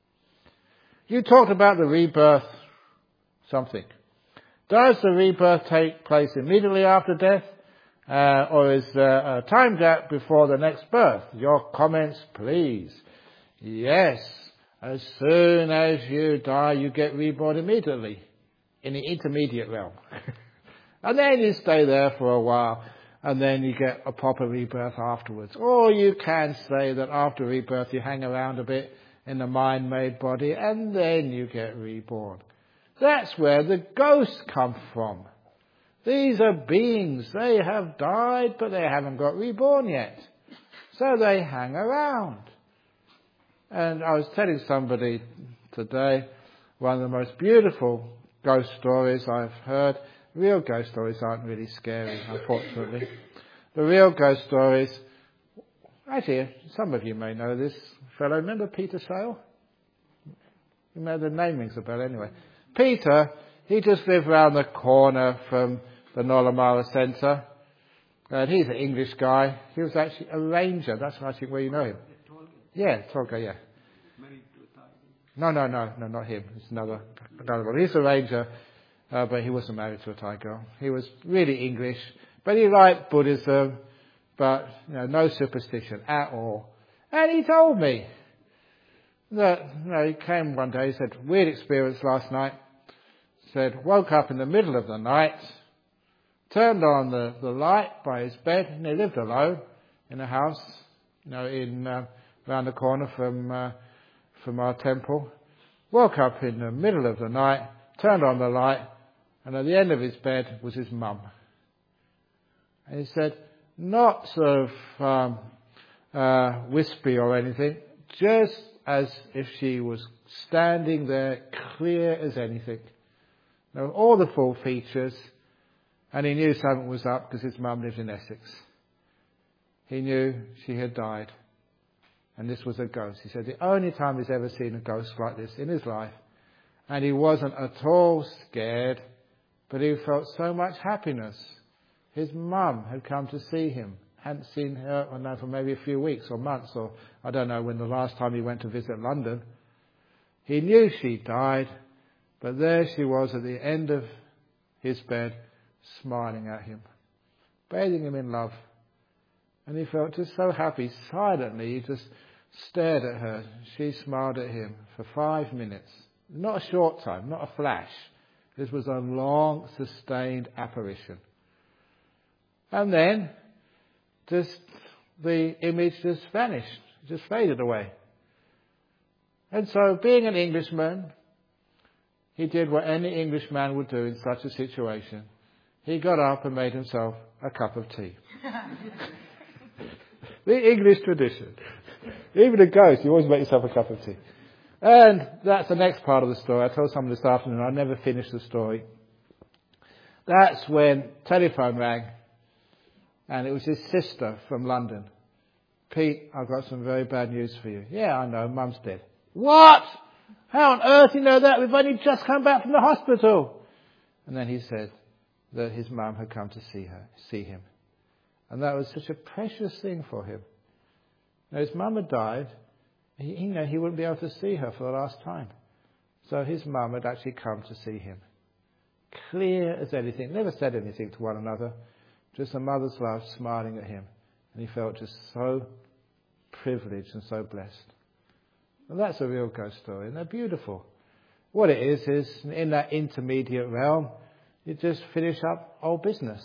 You talked about the rebirth something. Does the rebirth take place immediately after death? Uh, or is there a time gap before the next birth? Your comments, please. Yes. As soon as you die, you get reborn immediately in the intermediate realm. And then you stay there for a while, and then you get a proper rebirth afterwards. Or you can say that after rebirth, you hang around a bit in the mind-made body, and then you get reborn. That's where the ghosts come from. These are beings. They have died, but they haven't got reborn yet. So they hang around. And I was telling somebody today, one of the most beautiful ghost stories I've heard. Real ghost stories aren't really scary, unfortunately. The real ghost stories, actually, some of you may know this fellow. Remember Peter Sale? You know, the name rings a bell anyway. Peter, he just lived round the corner from the Nollamara Centre. And he's an English guy. He was actually a ranger. That's actually where you know him. Yeah, Tolga, yeah. No, no, no, no, not him. It's another, another one. He's a ranger, uh, but he wasn't married to a Thai girl. He was really English, but he liked Buddhism, but you know, no superstition at all. And he told me that, you know, he came one day, he said, weird experience last night. Said, woke up in the middle of the night, turned on the, the light by his bed, and he lived alone in a house, you know, in uh, around the corner from uh, from our temple. Woke up in the middle of the night, turned on the light, and at the end of his bed was his mum. And he said, not sort of um, uh, wispy or anything, just as if she was standing there, clear as anything. There were all the full features, and he knew something was up because his mum lived in Essex. He knew she had died, and this was a ghost. He said the only time he's ever seen a ghost like this in his life, and he wasn't at all scared, but he felt so much happiness. His mum had come to see him, hadn't seen her I know, for maybe a few weeks or months, or I don't know when the last time he went to visit London. He knew she died, but there she was at the end of his bed, smiling at him, bathing him in love. And he felt just so happy. Silently, he just stared at her. She smiled at him for five minutes. Not a short time, not a flash. This was a long, sustained apparition. And then, just the image just vanished, just faded away. And so, being an Englishman, he did what any Englishman would do in such a situation. He got up and made himself a cup of tea. The English tradition. Even a ghost, you always make yourself a cup of tea. And that's the next part of the story. I told someone this afternoon, I never finished the story. That's when telephone rang, and it was his sister from London. Pete, I've got some very bad news for you. Yeah, I know, Mum's dead. What? How on earth do you know that? We've only just come back from the hospital. And then he said that his mum had come to see her, see him. And that was such a precious thing for him. Now, his mum had died. He, you know, he wouldn't be able to see her for the last time. So his mum had actually come to see him. Clear as anything. Never said anything to one another. Just a mother's love smiling at him. And he felt just so privileged and so blessed. And that's a real ghost story. And they're beautiful. What it is, is in that intermediate realm, you just finish up old business.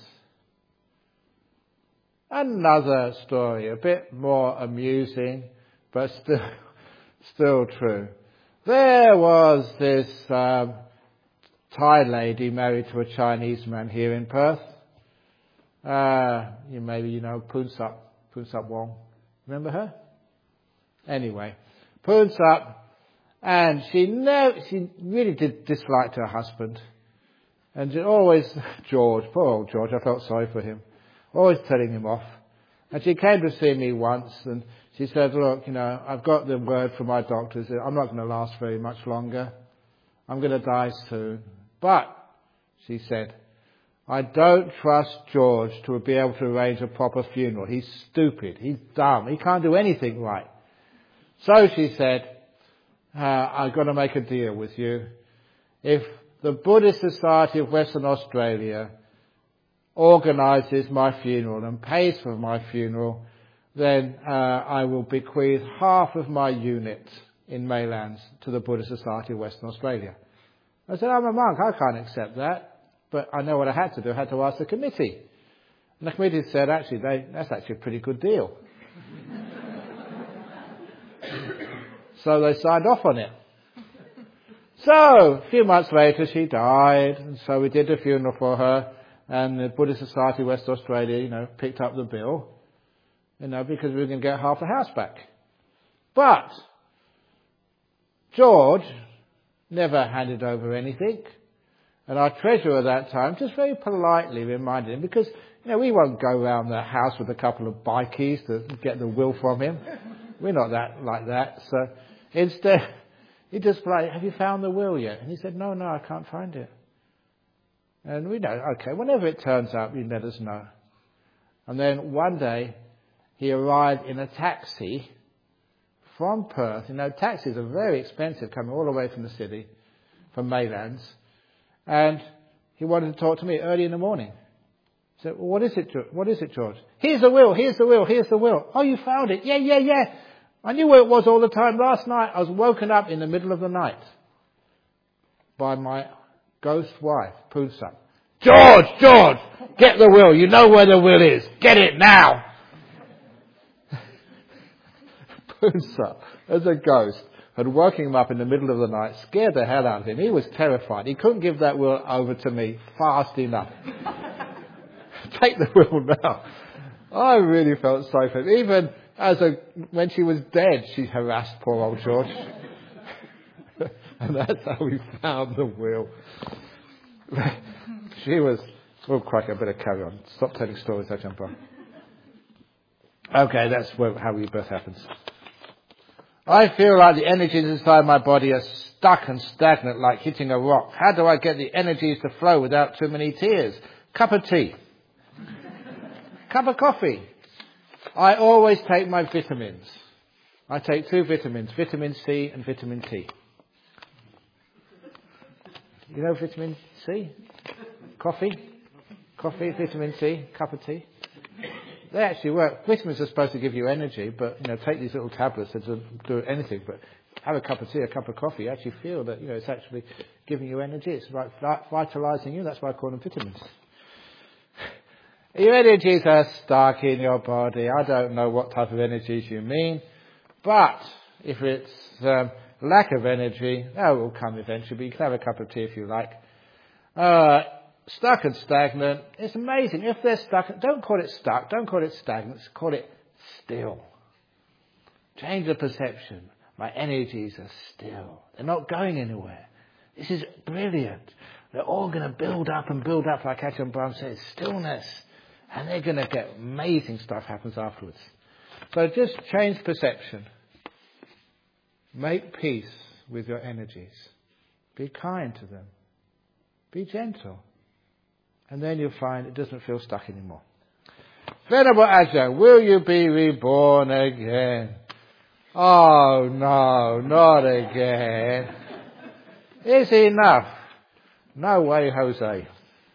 Another story, a bit more amusing, but still, still true. There was this um, Thai lady married to a Chinese man here in Perth. Uh, you maybe you know Poonsup, Poonsup Wong. Remember her? Anyway, Poonsup, and she never, she really did dislike her husband, and she always George, poor old George. I felt sorry for him. Always telling him off. And she came to see me once and she said, look, you know, I've got the word from my doctors that I'm not going to last very much longer. I'm going to die soon. But, she said, I don't trust George to be able to arrange a proper funeral. He's stupid. He's dumb. He can't do anything right. So she said, uh, I've got to make a deal with you. If the Buddhist Society of Western Australia organises my funeral and pays for my funeral, then uh, I will bequeath half of my unit in Maylands to the Buddhist Society of Western Australia. I said, I'm a monk, I can't accept that. But I know what I had to do, I had to ask the committee. And the committee said, actually, they, that's actually a pretty good deal. So they signed off on it. So, a few months later she died, and so we did the funeral for her. And the Buddhist Society of West Australia, you know, picked up the bill, you know, because we were going to get half the house back. But George never handed over anything. And our treasurer at that time just very politely reminded him, because, you know, we won't go around the house with a couple of bikies to get the will from him. We're not that like that. So instead, he just like, have you found the will yet? And he said, no, no, I can't find it. And we know, okay, whenever it turns up, you let us know. And then one day, he arrived in a taxi from Perth. You know, taxis are very expensive, coming all the way from the city, from Maylands. And he wanted to talk to me early in the morning. I said, well, what is it, George? What is it, George? Here's the will, here's the will, here's the will. Oh, you found it? Yeah, yeah, yeah. I knew where it was all the time. Last night, I was woken up in the middle of the night by my ghost wife, Poonsup. George, George, get the will. You know where the will is. Get it now. boots up as a ghost, had woken him up in the middle of the night, scared the hell out of him. He was terrified. He couldn't give that will over to me fast enough. Take the will now. I really felt sorry for him. Even as a, when she was dead, she harassed poor old George. And that's how we found the will. She was, oh, crikey, I better carry on. Stop telling stories, I jump on. Okay, that's where, how rebirth happens. I feel like the energies inside my body are stuck and stagnant like hitting a rock. How do I get the energies to flow without too many tears? Cup of tea. Cup of coffee. I always take my vitamins. I take two vitamins, vitamin C and vitamin T. You know vitamin C? Coffee? Coffee, vitamin C, cup of tea. They actually work. Vitamins are supposed to give you energy, but, you know, take these little tablets that don't do anything, but have a cup of tea, a cup of coffee, you actually feel that, you know, it's actually giving you energy. It's like vitalizing you. That's why I call them vitamins. Your energies are stuck in your body. I don't know what type of energies you mean, but if it's um, lack of energy, that will come eventually, but you can have a cup of tea if you like. Uh, Stuck and stagnant. It's amazing. If they're stuck, don't call it stuck, don't call it stagnant, call it still. Change the perception. My energies are still. They're not going anywhere. This is brilliant. They're all going to build up and build up, like Ajahn Brahm says, stillness. And they're going to get amazing stuff happens afterwards. So just change perception. Make peace with your energies. Be kind to them. Be gentle. And then you'll find it doesn't feel stuck anymore. Venerable Ajahn, will you be reborn again? Oh no, not again. Is enough? No way, Jose.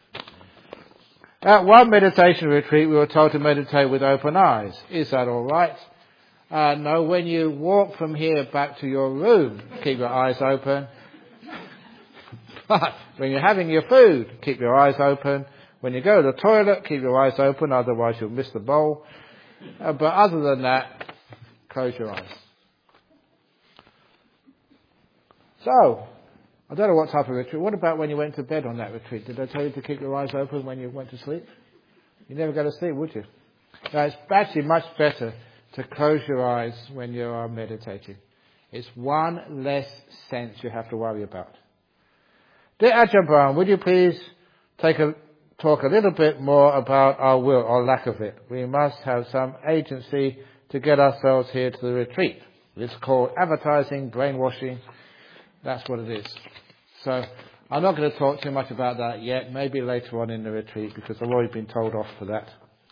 At one meditation retreat, we were told to meditate with open eyes. Is that all right? Uh, no, when you walk from here back to your room, keep your eyes open. But when you're having your food, keep your eyes open. When you go to the toilet, keep your eyes open, otherwise you'll miss the bowl. Uh, but other than that, close your eyes. So, I don't know what type of retreat. What about when you went to bed on that retreat? Did I tell you to keep your eyes open when you went to sleep? You never go to sleep, would you? Now, it's actually much better to close your eyes when you are meditating. It's one less sense you have to worry about. Dear Ajahn Brahm, would you please take a, talk a little bit more about our will or lack of it? We must have some agency to get ourselves here to the retreat. It's called advertising, brainwashing. That's what it is. So I'm not going to talk too much about that yet. Maybe later on in the retreat, because I've already been told off for that.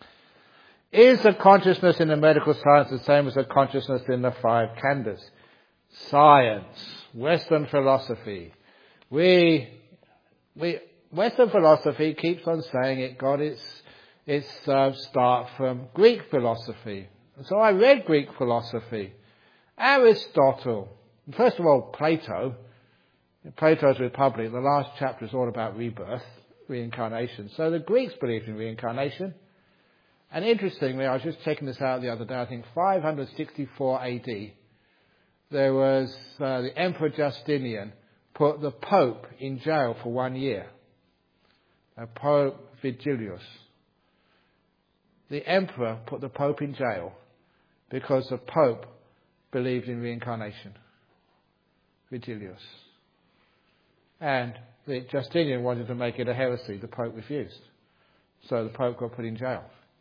Is the consciousness in the medical science the same as the consciousness in the five khandhas? Science, Western philosophy. We, we, Western philosophy keeps on saying it got its, its uh, start from Greek philosophy. So I read Greek philosophy. Aristotle, first of all, Plato, in Plato's Republic, the last chapter is all about rebirth, reincarnation. So the Greeks believed in reincarnation. And interestingly, I was just checking this out the other day, I think five sixty-four A D, there was uh, the Emperor Justinian put the Pope in jail for one year. Uh, Pope Vigilius. The Emperor put the Pope in jail because the Pope believed in reincarnation. Vigilius. And the Justinian wanted to make it a heresy. The Pope refused. So the Pope got put in jail.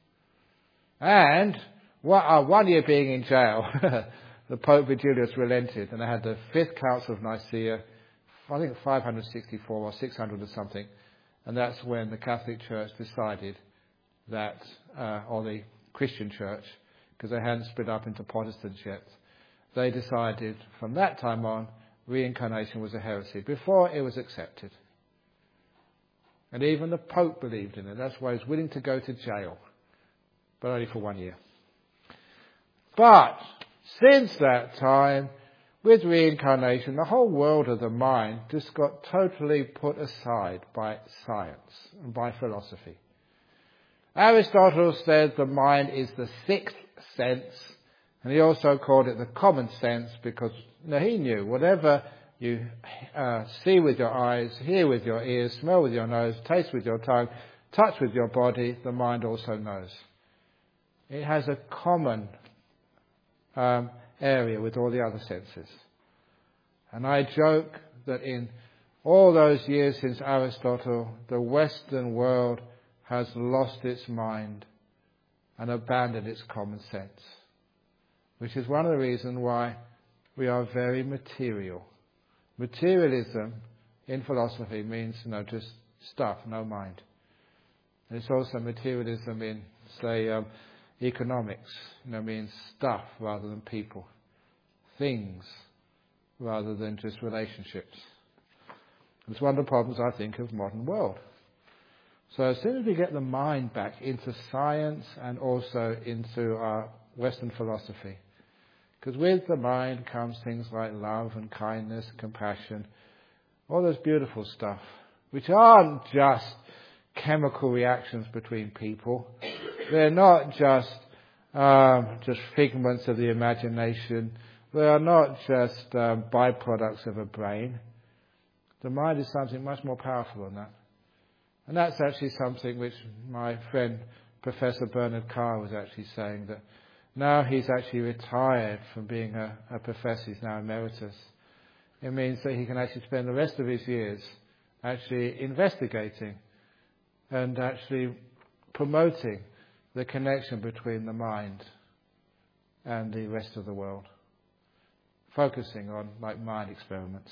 And what, uh, one year being in jail, the Pope Vigilius relented, and they had the Fifth Council of Nicaea, I think five sixty-four or six hundred or something, and that's when the Catholic Church decided that, uh, or the Christian Church, because they hadn't split up into Protestants yet, they decided from that time on reincarnation was a heresy. Before it was accepted. And even the Pope believed in it. That's why he was willing to go to jail. But only for one year. But since that time, with reincarnation, the whole world of the mind just got totally put aside by science and by philosophy. Aristotle said the mind is the sixth sense, And he also called it the common sense because you know, he knew whatever you uh, see with your eyes, hear with your ears, smell with your nose, taste with your tongue, touch with your body, the mind also knows. It has a common um, area with all the other senses. And I joke that in all those years since Aristotle, the Western world has lost its mind and abandoned its common sense, which is one of the reasons why we are very material. Materialism in philosophy means, you know, just stuff, no mind. And it's also materialism in, say, um, economics, you know, means stuff rather than people, things rather than just relationships. It's one of the problems, I think, of modern world. So as soon as we get the mind back into science and also into our Western philosophy, because with the mind comes things like love and kindness, compassion, all those beautiful stuff, which aren't just chemical reactions between people. They're not just um, just figments of the imagination. They are not just um, byproducts of a brain. The mind is something much more powerful than that. And that's actually something which my friend Professor Bernard Carr was actually saying, that now he's actually retired from being a, a professor, he's now emeritus. It means that he can actually spend the rest of his years actually investigating and actually promoting the connection between the mind and the rest of the world, focusing on like mind experiments.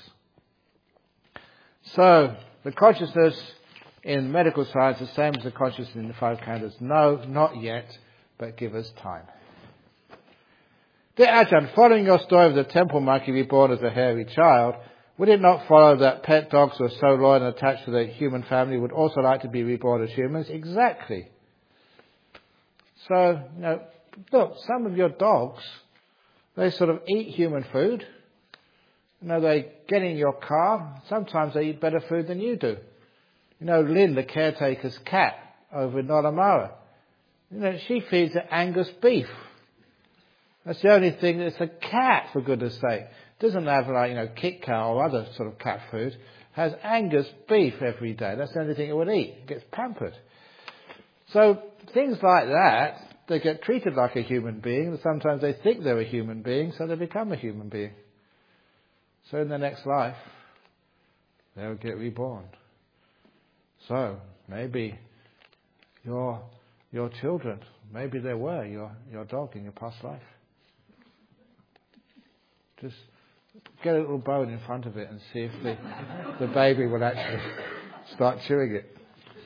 So the consciousness in medical science is the same as the consciousness in the five candidates. No, not yet, but give us time. Dear Ajahn, following your story of the temple monkey reborn as a hairy child, would it not follow that pet dogs who are so loyal and attached to the human family would also like to be reborn as humans? Exactly. So, you know, look, some of your dogs, they sort of eat human food. You know, they get in your car. Sometimes they eat better food than you do. You know, Lynn, the caretaker's cat over in Nollamara, you know, she feeds it Angus beef. That's the only thing. It's a cat, for goodness sake. It doesn't have like, you know, Kit Kat or other sort of cat food. It has Angus beef every day. That's the only thing it would eat. It gets pampered. So things like that, they get treated like a human being. And sometimes they think they're a human being, so they become a human being. So in the next life, they'll get reborn. So maybe your your children, maybe they were your, your dog in your past life. Just get a little bone in front of it and see if the, the baby will actually start chewing it.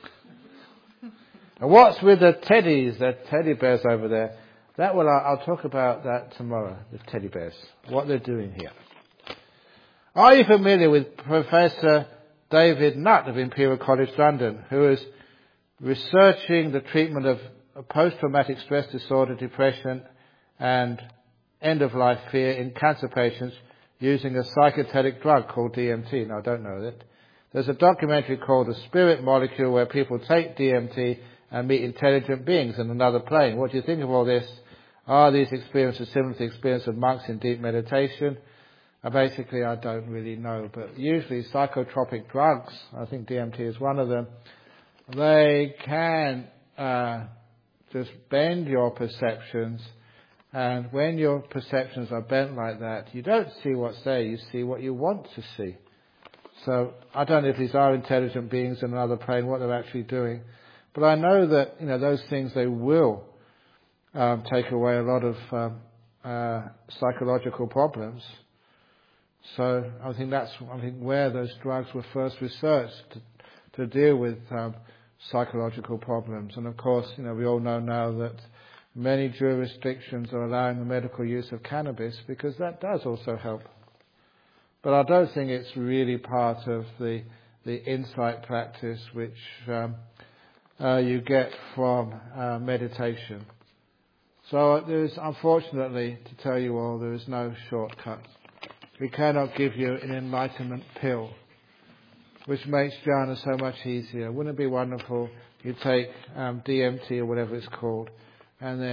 And what's with the teddies, the teddy bears over there? That will, I'll talk about that tomorrow, the teddy bears, what they're doing here. Are you familiar with Professor David Nutt of Imperial College London, who is researching the treatment of post-traumatic stress disorder, depression and end-of-life fear in cancer patients using a psychedelic drug called D M T? Now, I don't know that. There's a documentary called The Spirit Molecule where people take D M T and meet intelligent beings in another plane. What do you think of all this? Are these experiences similar to the experience of monks in deep meditation? Uh, basically, I don't really know, but usually psychotropic drugs, I think D M T is one of them, they can uh, just bend your perceptions, and when your perceptions are bent like that, you don't see what's there, you see what you want to see. So I don't know if these are intelligent beings in another plane, what they're actually doing, but I know that, you know, those things, they will um, take away a lot of um, uh, psychological problems. So I think that's I think where those drugs were first researched to, to deal with um, psychological problems. And of course, you know, we all know now that many jurisdictions are allowing the medical use of cannabis because that does also help. But I don't think it's really part of the the insight practice which um, uh, you get from uh, meditation. So there is, unfortunately, to tell you all, there is no shortcut. We cannot give you an enlightenment pill, which makes jhana so much easier. Wouldn't it be wonderful? You take um, D M T or whatever it's called, and then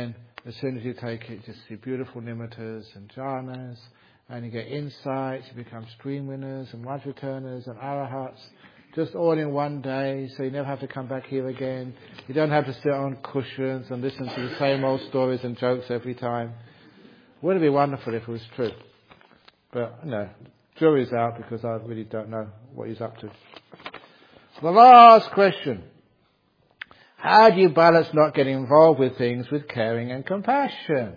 As soon as you take it, you just see beautiful nimittas and jhanas, and you get insights, you become stream winners and life returners and arahats, just all in one day, so you never have to come back here again. You don't have to sit on cushions and listen to the same old stories and jokes every time. Wouldn't it be wonderful if it was true? But, no, jury's out because I really don't know what he's up to. The last question. How do you balance not getting involved with things with caring and compassion?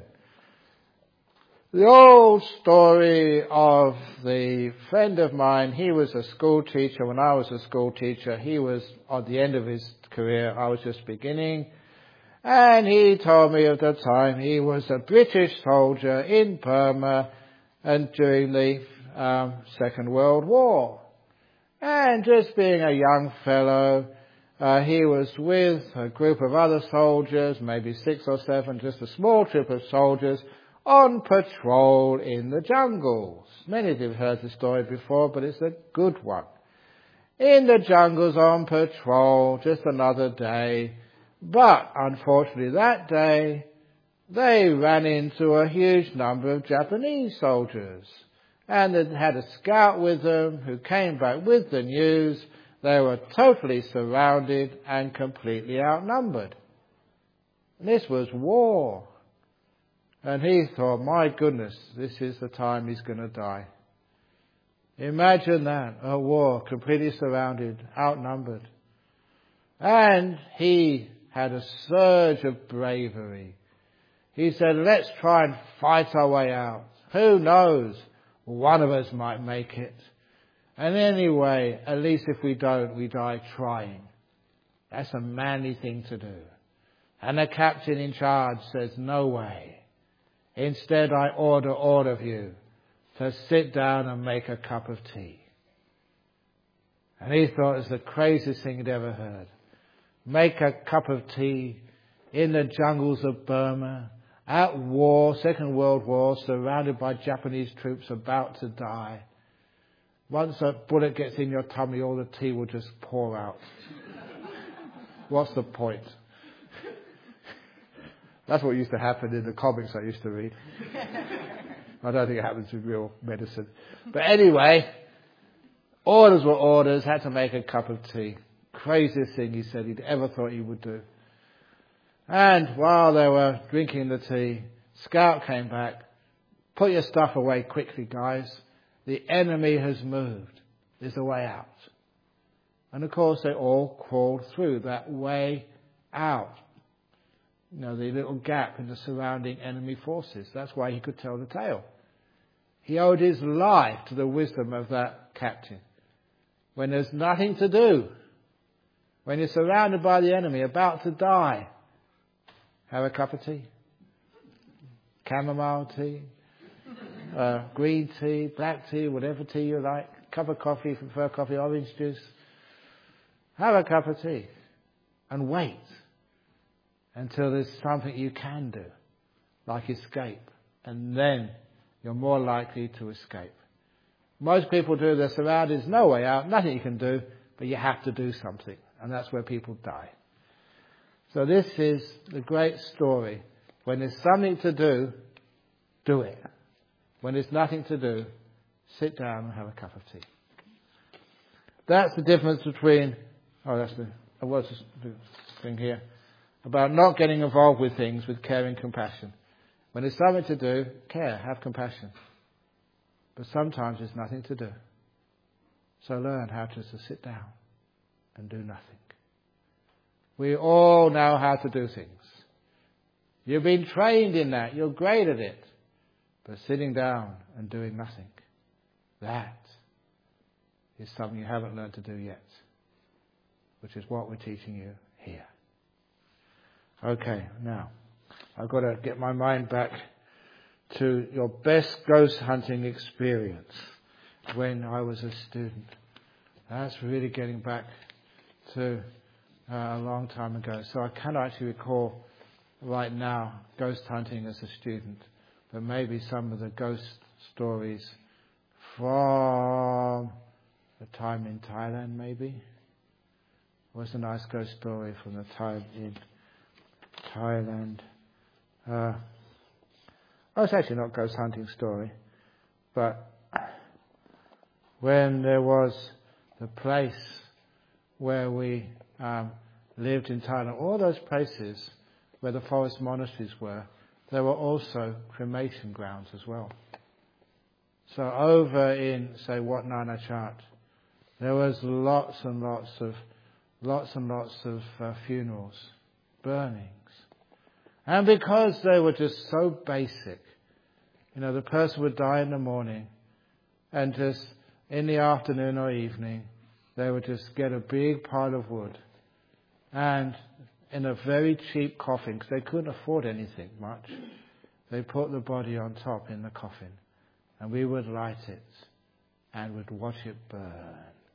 The old story of the friend of mine, he was a school teacher when I was a school teacher. He was at the end of his career, I was just beginning. And he told me of the time he was a British soldier in Burma and during the um, Second World War. And just being a young fellow, uh, he was with a group of other soldiers, maybe six or seven, just a small troop of soldiers, on patrol in the jungles. Many of you have heard the story before, but it's a good one. In the jungles on patrol, just another day. But unfortunately that day, they ran into a huge number of Japanese soldiers. And they had a scout with them who came back with the news. They were totally surrounded and completely outnumbered. This was war. And he thought, my goodness, this is the time he's going to die. Imagine that, a war, completely surrounded, outnumbered. And he had a surge of bravery. He said, let's try and fight our way out. Who knows? One of us might make it. And anyway, at least if we don't, we die trying. That's a manly thing to do. And the captain in charge says, no way. Instead, I order all of you to sit down and make a cup of tea. And he thought it was the craziest thing he'd ever heard. Make a cup of tea in the jungles of Burma, at war, Second World War, surrounded by Japanese troops about to die. Once a bullet gets in your tummy, all the tea will just pour out. What's the point? That's what used to happen in the comics I used to read. I don't think it happens with real medicine. But anyway, orders were orders, had to make a cup of tea. Craziest thing he said he'd ever thought he would do. And while they were drinking the tea, Scout came back. Put your stuff away quickly, guys. The enemy has moved. There's a way out. And of course they all crawled through that way out. You know, the little gap in the surrounding enemy forces. That's why he could tell the tale. He owed his life to the wisdom of that captain. When there's nothing to do, when you're surrounded by the enemy, about to die, have a cup of tea. Chamomile tea, uh, green tea, black tea, whatever tea you like. Cup of coffee, if you prefer coffee, orange juice. Have a cup of tea and wait until there's something you can do, like escape. And then you're more likely to escape. Most people do, they're surrounded, there's no way out, nothing you can do, but you have to do something. And that's where people die. So this is the great story. When there's something to do, do it. When there's nothing to do, sit down and have a cup of tea. That's the difference between, oh, that's the, I was just the thing here, about not getting involved with things with care and compassion. When there's something to do, care, have compassion. But sometimes there's nothing to do. So learn how to just sit down and do nothing. We all know how to do things. You've been trained in that. You're great at it. But sitting down and doing nothing, that is something you haven't learned to do yet, which is what we're teaching you here. Okay, now, I've got to get my mind back to your best ghost hunting experience when I was a student. That's really getting back to uh, a long time ago. So I cannot actually recall right now ghost hunting as a student, but maybe some of the ghost stories from the time in Thailand, maybe. What's a nice ghost story from the time in Thailand? Uh, oh, it's actually not a ghost hunting story, but when there was the place where we um, lived in Thailand, all those places where the forest monasteries were, there were also cremation grounds as well. So over in, say, Wat Nanachat, there was lots and lots of, lots and lots of uh, funerals, burnings. And because they were just so basic, you know, the person would die in the morning, and just in the afternoon or evening, they would just get a big pile of wood, and in a very cheap coffin, because they couldn't afford anything much, they put the body on top in the coffin, and we would light it and would watch it burn.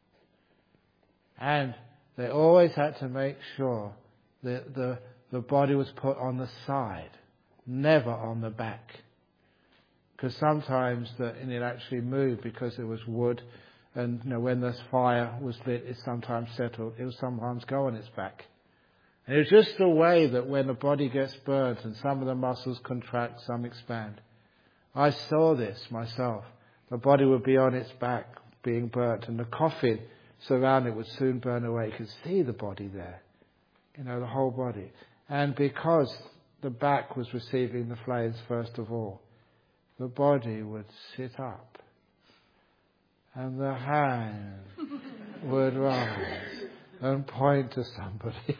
And they always had to make sure that the, the body was put on the side, never on the back. Because sometimes the, and it actually moved because it was wood, and you know, when this fire was lit, it sometimes settled, it would sometimes go on its back. And it was just the way that when the body gets burnt and some of the muscles contract, some expand. I saw this myself. The body would be on its back being burnt, and the coffin surrounding it would soon burn away. You could see the body there, you know, the whole body. And because the back was receiving the flames first of all, the body would sit up, and the hand would rise and point to somebody.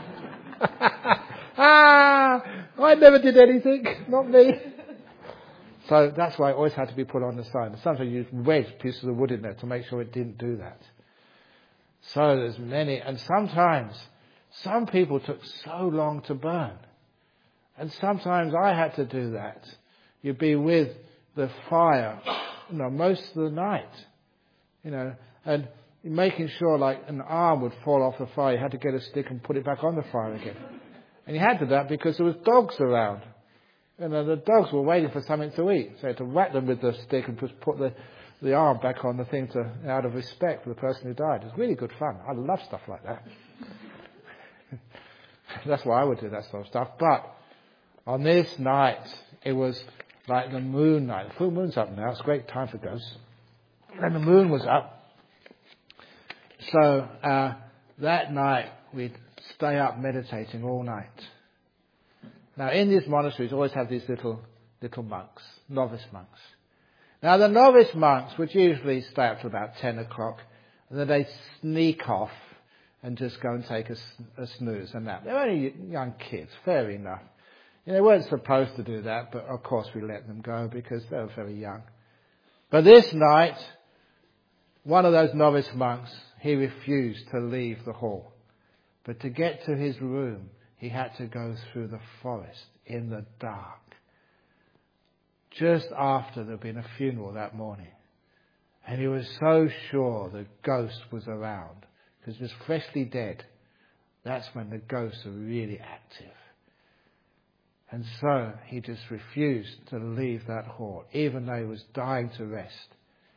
ah, I never did anything, not me. So that's why it always had to be put on the side. And sometimes you wedge pieces of wood in there to make sure it didn't do that. So there's many, and sometimes some people took so long to burn, and sometimes I had to do that. You'd be with the fire, you know, most of the night, you know, and making sure like an arm would fall off the fire. You had to get a stick and put it back on the fire again. And you had to do that because there was dogs around. You know, the dogs were waiting for something to eat. So you had to whack them with the stick and just put the, the arm back on the thing to, out of respect for the person who died. It was really good fun. I love stuff like that. That's why I would do that sort of stuff. But on this night, it was like the moon night. The full moon's up now. It's a great time for ghosts. And the moon was up. So uh, that night we'd stay up meditating all night. Now in these monasteries always have these little little monks, novice monks. Now the novice monks would usually stay up to about ten o'clock, and then they sneak off and just go and take a, a snooze and nap. They're only young kids, fair enough. You know, they weren't supposed to do that, but of course we let them go because they were very young. But this night, one of those novice monks, he refused to leave the hall. But to get to his room, he had to go through the forest in the dark. Just after there'd been a funeral that morning. And he was so sure the ghost was around. Because he was freshly dead. That's when the ghosts are really active. And so he just refused to leave that hall, even though he was dying to rest.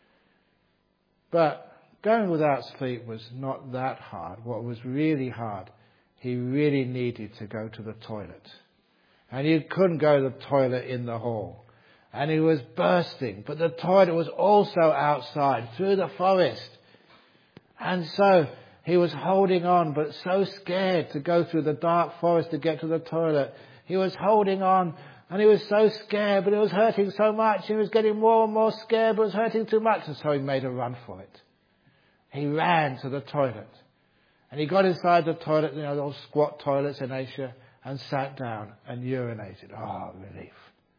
But going without sleep was not that hard. What was really hard, he really needed to go to the toilet. And he couldn't go to the toilet in the hall. And he was bursting. But the toilet was also outside, through the forest. And so he was holding on, but so scared to go through the dark forest to get to the toilet. He was holding on, and he was so scared, but it was hurting so much. He was getting more and more scared, but it was hurting too much. And so he made a run for it. He ran to the toilet. And he got inside the toilet, you know, those squat toilets in Asia, and sat down and urinated. Oh, relief.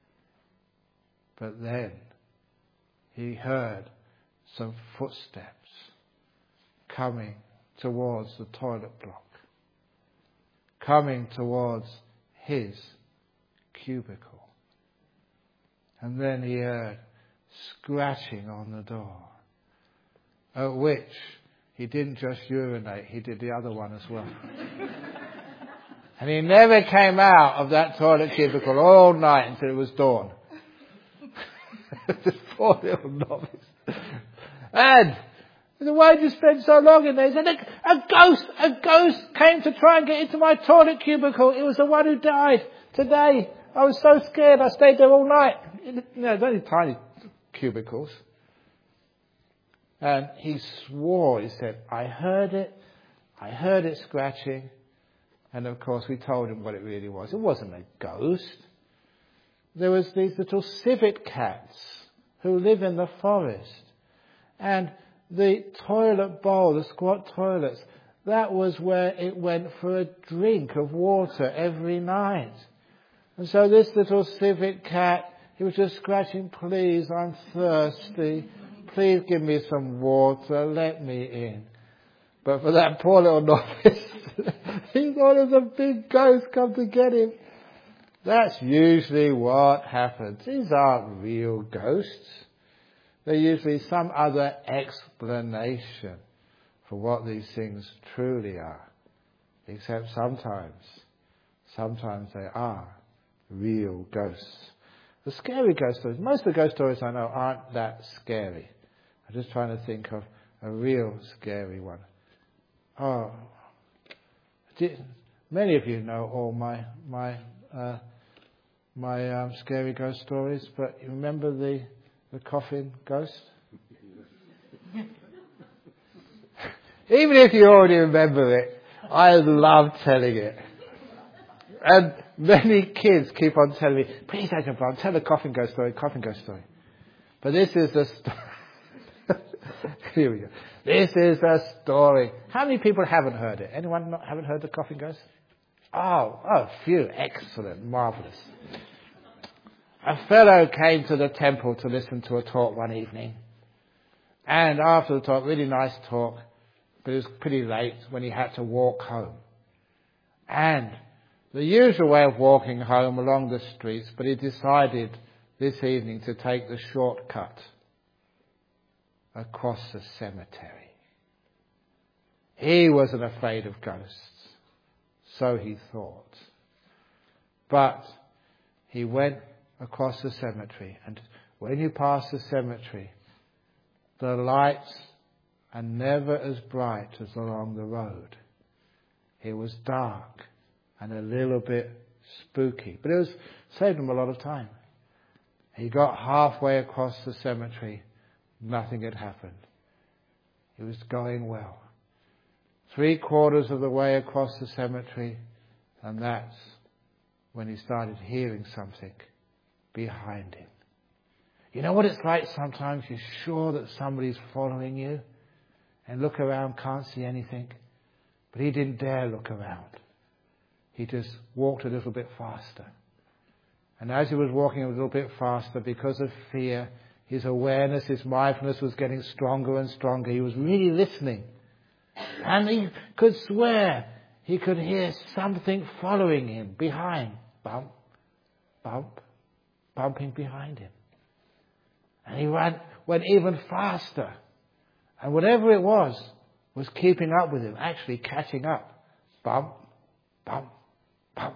But then he heard some footsteps coming towards the toilet block, coming towards his cubicle. And then he heard scratching on the door, at which he didn't just urinate, he did the other one as well. And he never came out of that toilet cubicle all night until it was dawn. This poor little novice. And why did you spend so long in there? He said, a, a ghost, a ghost came to try and get into my toilet cubicle. It was the one who died today. I was so scared I stayed there all night. You know, it's only tiny cubicles. And he swore, he said, I heard it, I heard it scratching. And of course we told him what it really was. It wasn't a ghost. There was these little civet cats who live in the forest. And the toilet bowl, the squat toilets, that was where it went for a drink of water every night. And so this little civet cat, he was just scratching, please, I'm thirsty. Please give me some water, let me in. But for that poor little novice, he thought it was a big ghost come to get him. That's usually what happens. These aren't real ghosts. They're usually some other explanation for what these things truly are. Except sometimes, sometimes they are real ghosts. The scary ghost stories, most of the ghost stories I know aren't that scary. I'm just trying to think of a real scary one. Oh, did, many of you know all my my uh, my um, scary ghost stories, but you remember the the coffin ghost? Even if you already remember it, I love telling it. And many kids keep on telling me, please, Adrian Brown, tell the coffin ghost story, coffin ghost story. But this is the story. Here we go. This is a story. How many people haven't heard it? Anyone not, haven't heard the coffin ghost? Oh, oh, a few. Excellent. Marvellous. A fellow came to the temple to listen to a talk one evening. And after the talk, really nice talk, but it was pretty late when he had to walk home. And the usual way of walking home along the streets, but he decided this evening to take the shortcut across the cemetery. He wasn't afraid of ghosts, so he thought. But he went across the cemetery, and when you pass the cemetery, the lights are never as bright as along the road. It was dark and a little bit spooky, but it was saved him a lot of time. He got halfway across the cemetery. Nothing had happened. It was going well. Three quarters of the way across the cemetery, and that's when he started hearing something behind him. You know what it's like sometimes? You're sure that somebody's following you and look around, can't see anything. But he didn't dare look around. He just walked a little bit faster. And as he was walking a little bit faster, because of fear, his awareness, his mindfulness was getting stronger and stronger. He was really listening. And he could swear he could hear something following him behind. Bump, bump, bumping behind him. And he ran, went even faster. And whatever it was, was keeping up with him, actually catching up. Bump, bump, bump.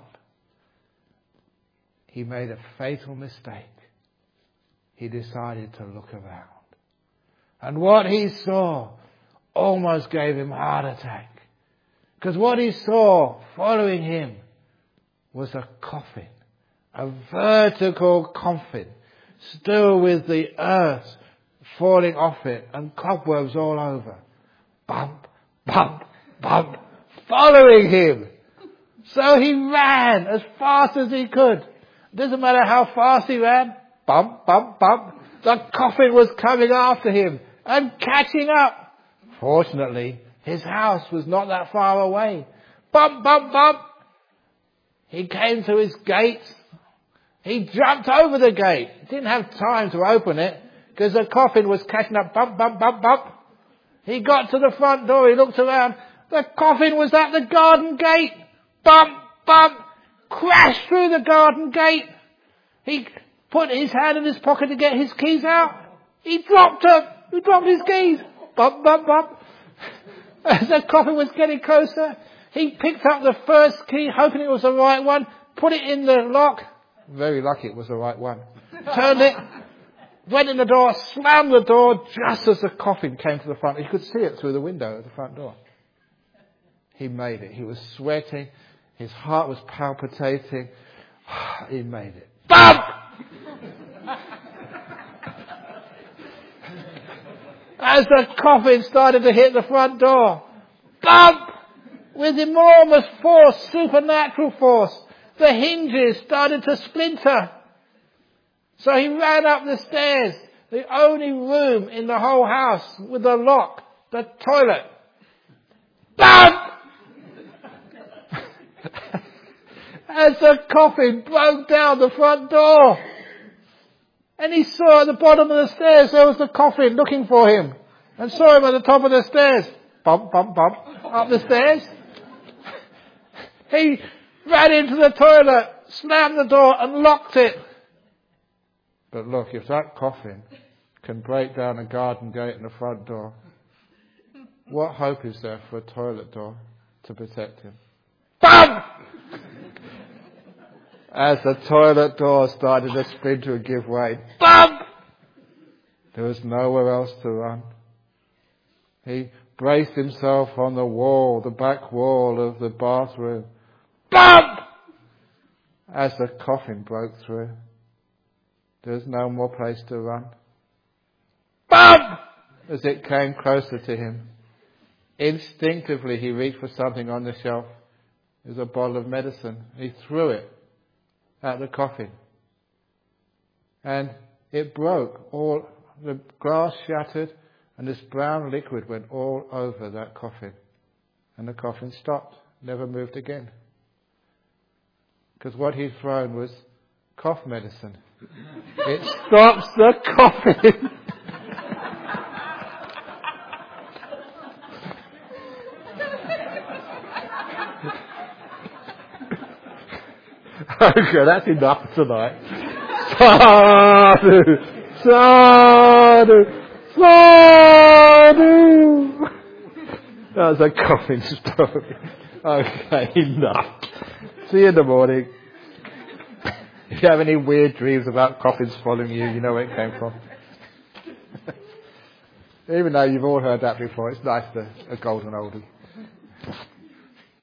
He made a fatal mistake. He decided to look around. And what he saw almost gave him a heart attack. Because what he saw following him was a coffin. A vertical coffin. Still with the earth falling off it and cobwebs all over. Bump, bump, bump. Following him. So he ran as fast as he could. Doesn't matter how fast he ran. Bump, bump, bump. The coffin was coming after him and catching up. Fortunately, his house was not that far away. Bump, bump, bump. He came to his gate. He jumped over the gate. He didn't have time to open it because the coffin was catching up. Bump, bump, bump, bump. He got to the front door. He looked around. The coffin was at the garden gate. Bump, bump. Crashed through the garden gate. He put his hand in his pocket to get his keys out. He dropped them. He dropped his keys. Bump, bump, bump. As the coffin was getting closer, he picked up the first key, hoping it was the right one, put it in the lock. Very lucky it was the right one. Turned it, went in the door, slammed the door just as the coffin came to the front. He could see it through the window at the front door. He made it. He was sweating. His heart was palpitating. He made it. Bump! As the coffin started to hit the front door, bump! With enormous force, supernatural force, the hinges started to splinter. So he ran up the stairs, the only room in the whole house with a lock, the toilet. Bump! As the coffin broke down the front door. And he saw at the bottom of the stairs there was the coffin looking for him. And saw him at the top of the stairs. Bump, bump, bump. Up the stairs. He ran into the toilet, slammed the door and locked it. But look, if that coffin can break down a garden gate and the front door, what hope is there for a toilet door to protect him? Bump! As the toilet door started to splinter and give way, bump! There was nowhere else to run. He braced himself on the wall, the back wall of the bathroom. Bump! As the coffin broke through, there was no more place to run. Bump! As it came closer to him, instinctively he reached for something on the shelf. It was a bottle of medicine. He threw it at the coffin. And it broke. All the glass shattered and this brown liquid went all over that coffin. And the coffin stopped, never moved again. Because what he'd thrown was cough medicine. It stops the coughing. Okay, that's enough tonight. Sadhu, sadhu, sadhu. That was a coughing story. Okay, enough. See you in the morning. If you have any weird dreams about coffins following you, you know where it came from. Even though you've all heard that before, it's nice to a golden oldie.